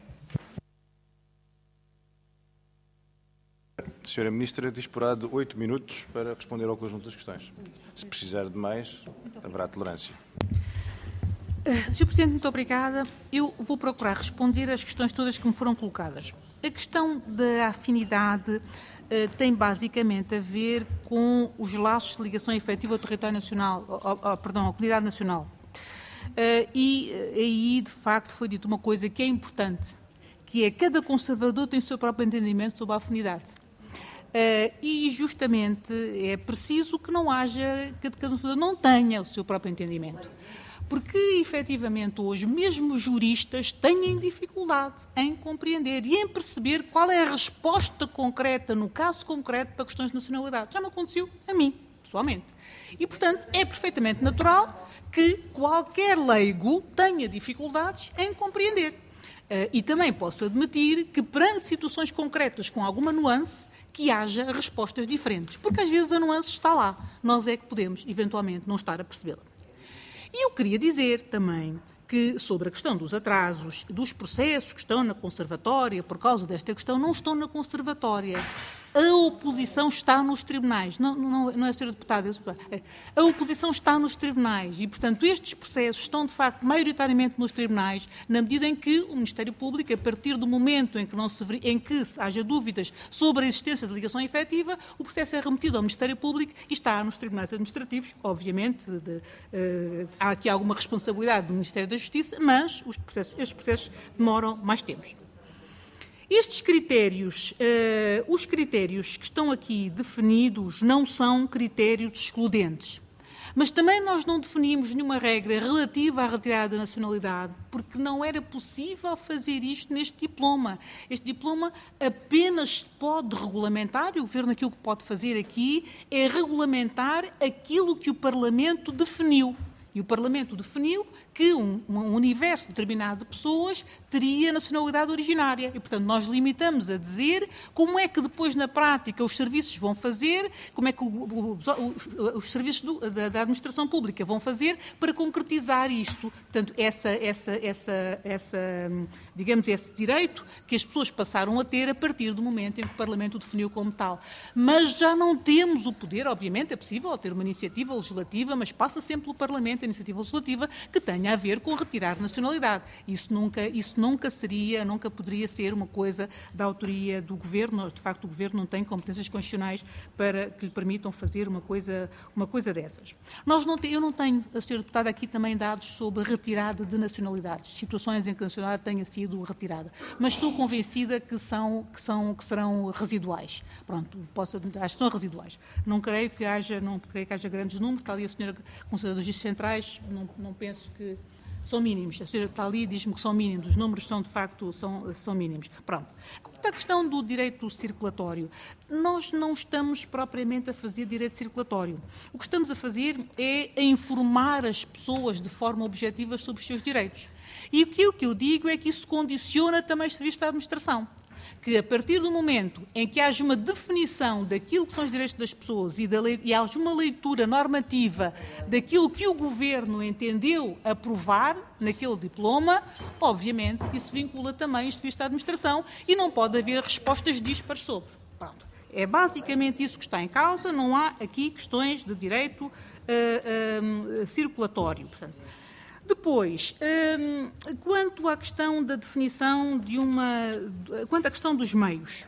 A senhora Ministra disporá de oito minutos para responder ao conjunto das questões. Se precisar de mais, haverá tolerância. senhor Presidente, muito obrigada. Eu vou procurar responder às questões todas que me foram colocadas. A questão da afinidade uh, tem basicamente a ver com os laços de ligação efetiva ao território nacional, ao, ao, perdão, à comunidade nacional. Uh, e uh, aí, de facto, foi dito uma coisa que é importante, que é cada conservador tem o seu próprio entendimento sobre a afinidade. Uh, e, justamente, é preciso que não haja, que cada conservador não tenha o seu próprio entendimento. Porque, efetivamente, hoje, mesmo juristas têm dificuldade em compreender e em perceber qual é a resposta concreta, no caso concreto, para questões de nacionalidade. Já me aconteceu a mim, pessoalmente. E, portanto, é perfeitamente natural que qualquer leigo tenha dificuldades em compreender. Uh, e também posso admitir que, perante situações concretas com alguma nuance, que haja respostas diferentes. Porque, às vezes, a nuance está lá. Nós é que podemos, eventualmente, não estar a percebê-la. E eu queria dizer também que, sobre a questão dos atrasos, dos processos que estão na conservatória, por causa desta questão, não estão na conservatória. A oposição está nos tribunais. Não, não, não é, senhora Deputada, a oposição está nos tribunais e, portanto, estes processos estão, de facto, maioritariamente nos tribunais, na medida em que o Ministério Público, a partir do momento em que, não se, em que haja dúvidas sobre a existência de ligação efetiva, o processo é remetido ao Ministério Público e está nos tribunais administrativos. Obviamente, de, uh, há aqui alguma responsabilidade do Ministério da Justiça, mas os processos, estes processos demoram mais tempo. Estes critérios, uh, os critérios que estão aqui definidos não são critérios excludentes. Mas também nós não definimos nenhuma regra relativa à retirada da nacionalidade, porque não era possível fazer isto neste diploma. Este diploma apenas pode regulamentar, e o Governo aquilo que pode fazer aqui é regulamentar aquilo que o Parlamento definiu. E o Parlamento definiu que um, um universo determinado de pessoas teria nacionalidade originária. E, portanto, nós limitamos a dizer como é que depois, na prática, os serviços vão fazer, como é que o, o, os, os serviços do, da, da administração pública vão fazer para concretizar isto. Portanto, essa, essa, essa, essa, digamos, esse direito que as pessoas passaram a ter a partir do momento em que o Parlamento o definiu como tal. Mas já não temos o poder, obviamente, é possível ter uma iniciativa legislativa, mas passa sempre pelo Parlamento a iniciativa legislativa que tenha a ver com retirar nacionalidade. Isso nunca, isso nunca seria, nunca poderia ser uma coisa da autoria do Governo. De facto, o Governo não tem competências constitucionais para que lhe permitam fazer uma coisa, uma coisa dessas. Nós não te, eu não tenho, a senhora Deputada, aqui também dados sobre a retirada de nacionalidades, situações em que a nacionalidade tenha sido retirada, mas estou convencida que, são, que, são, que serão residuais. Pronto, posso, acho que são residuais. Não creio que haja, não creio que haja grandes números, está ali a senhora Conselheira dos Registros Centrais, não, não penso que são mínimos. A senhora está ali e diz-me que são mínimos. Os números são, de facto, são, são mínimos. Pronto. Quanto à questão do direito circulatório, nós não estamos propriamente a fazer direito circulatório. O que estamos a fazer é a informar as pessoas de forma objetiva sobre os seus direitos. E o que, o que eu digo é que isso condiciona também o serviço da administração. Que a partir do momento em que haja uma definição daquilo que são os direitos das pessoas e, da lei, e haja uma leitura normativa daquilo que o Governo entendeu aprovar naquele diploma, obviamente isso vincula também o serviço da administração e não pode haver respostas dispares sobre. Pronto. É basicamente isso que está em causa, não há aqui questões de direito uh, uh, circulatório. Portanto, depois, quanto à questão da definição de uma... Quanto à questão dos meios.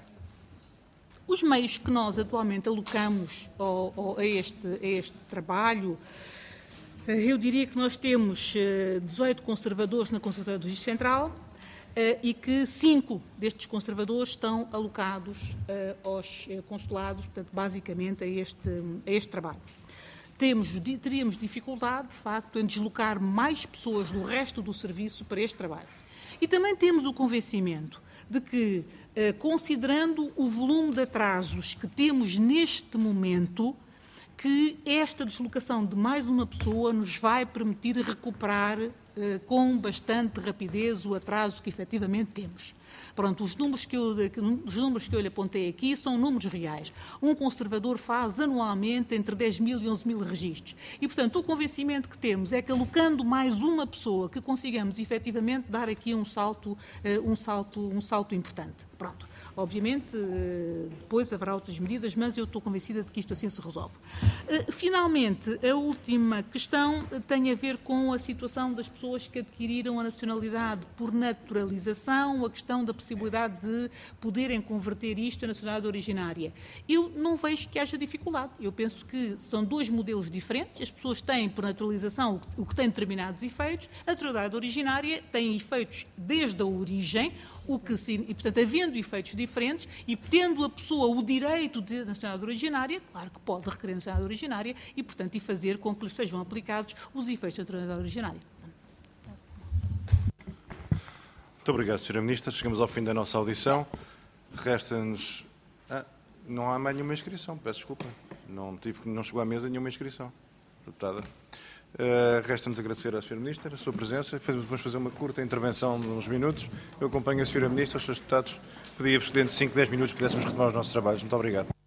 Os meios que nós atualmente alocamos ao, ao, a, este, a este trabalho, eu diria que nós temos dezoito conservadores na Conservatória do Registro Central e que cinco destes conservadores estão alocados aos consulados, portanto, basicamente a este, a este trabalho. Temos, teríamos dificuldade, de facto, em deslocar mais pessoas do resto do serviço para este trabalho. E também temos o convencimento de que, eh, considerando o volume de atrasos que temos neste momento, que esta deslocação de mais uma pessoa nos vai permitir recuperar eh, com bastante rapidez o atraso que efetivamente temos. Pronto, os números, que eu, os números que eu lhe apontei aqui são números reais. Um conservador faz anualmente entre dez mil e onze mil registros. E, portanto, o convencimento que temos é que, alocando mais uma pessoa, que consigamos efetivamente dar aqui um salto, um salto, um salto importante. Pronto. Obviamente, depois haverá outras medidas, mas eu estou convencida de que isto assim se resolve. Finalmente, a última questão tem a ver com a situação das pessoas que adquiriram a nacionalidade por naturalização, a questão da possibilidade de poderem converter isto à nacionalidade originária. Eu não vejo que haja dificuldade. Eu penso que são dois modelos diferentes. As pessoas têm, por naturalização, o que tem determinados efeitos. A naturalidade originária tem efeitos desde a origem, o que, e, portanto, havendo efeitos diferentes e tendo a pessoa o direito de nacionalidade originária, claro que pode requerer nacionalidade originária e, portanto, e fazer com que lhe sejam aplicados os efeitos da nacionalidade originária. Muito obrigado, senhora Ministra. Chegamos ao fim da nossa audição. Resta-nos... Ah, não há mais nenhuma inscrição, peço desculpa. Não, tive, não chegou à mesa nenhuma inscrição. Deputada. Uh, Resta-nos agradecer à senhora Ministra a sua presença. Vamos fazer uma curta intervenção de uns minutos. Eu acompanho a senhora Ministra, os senhores deputados. Pedia-vos que dentro de cinco, dez minutos pudéssemos retomar os nossos trabalhos. Muito obrigado.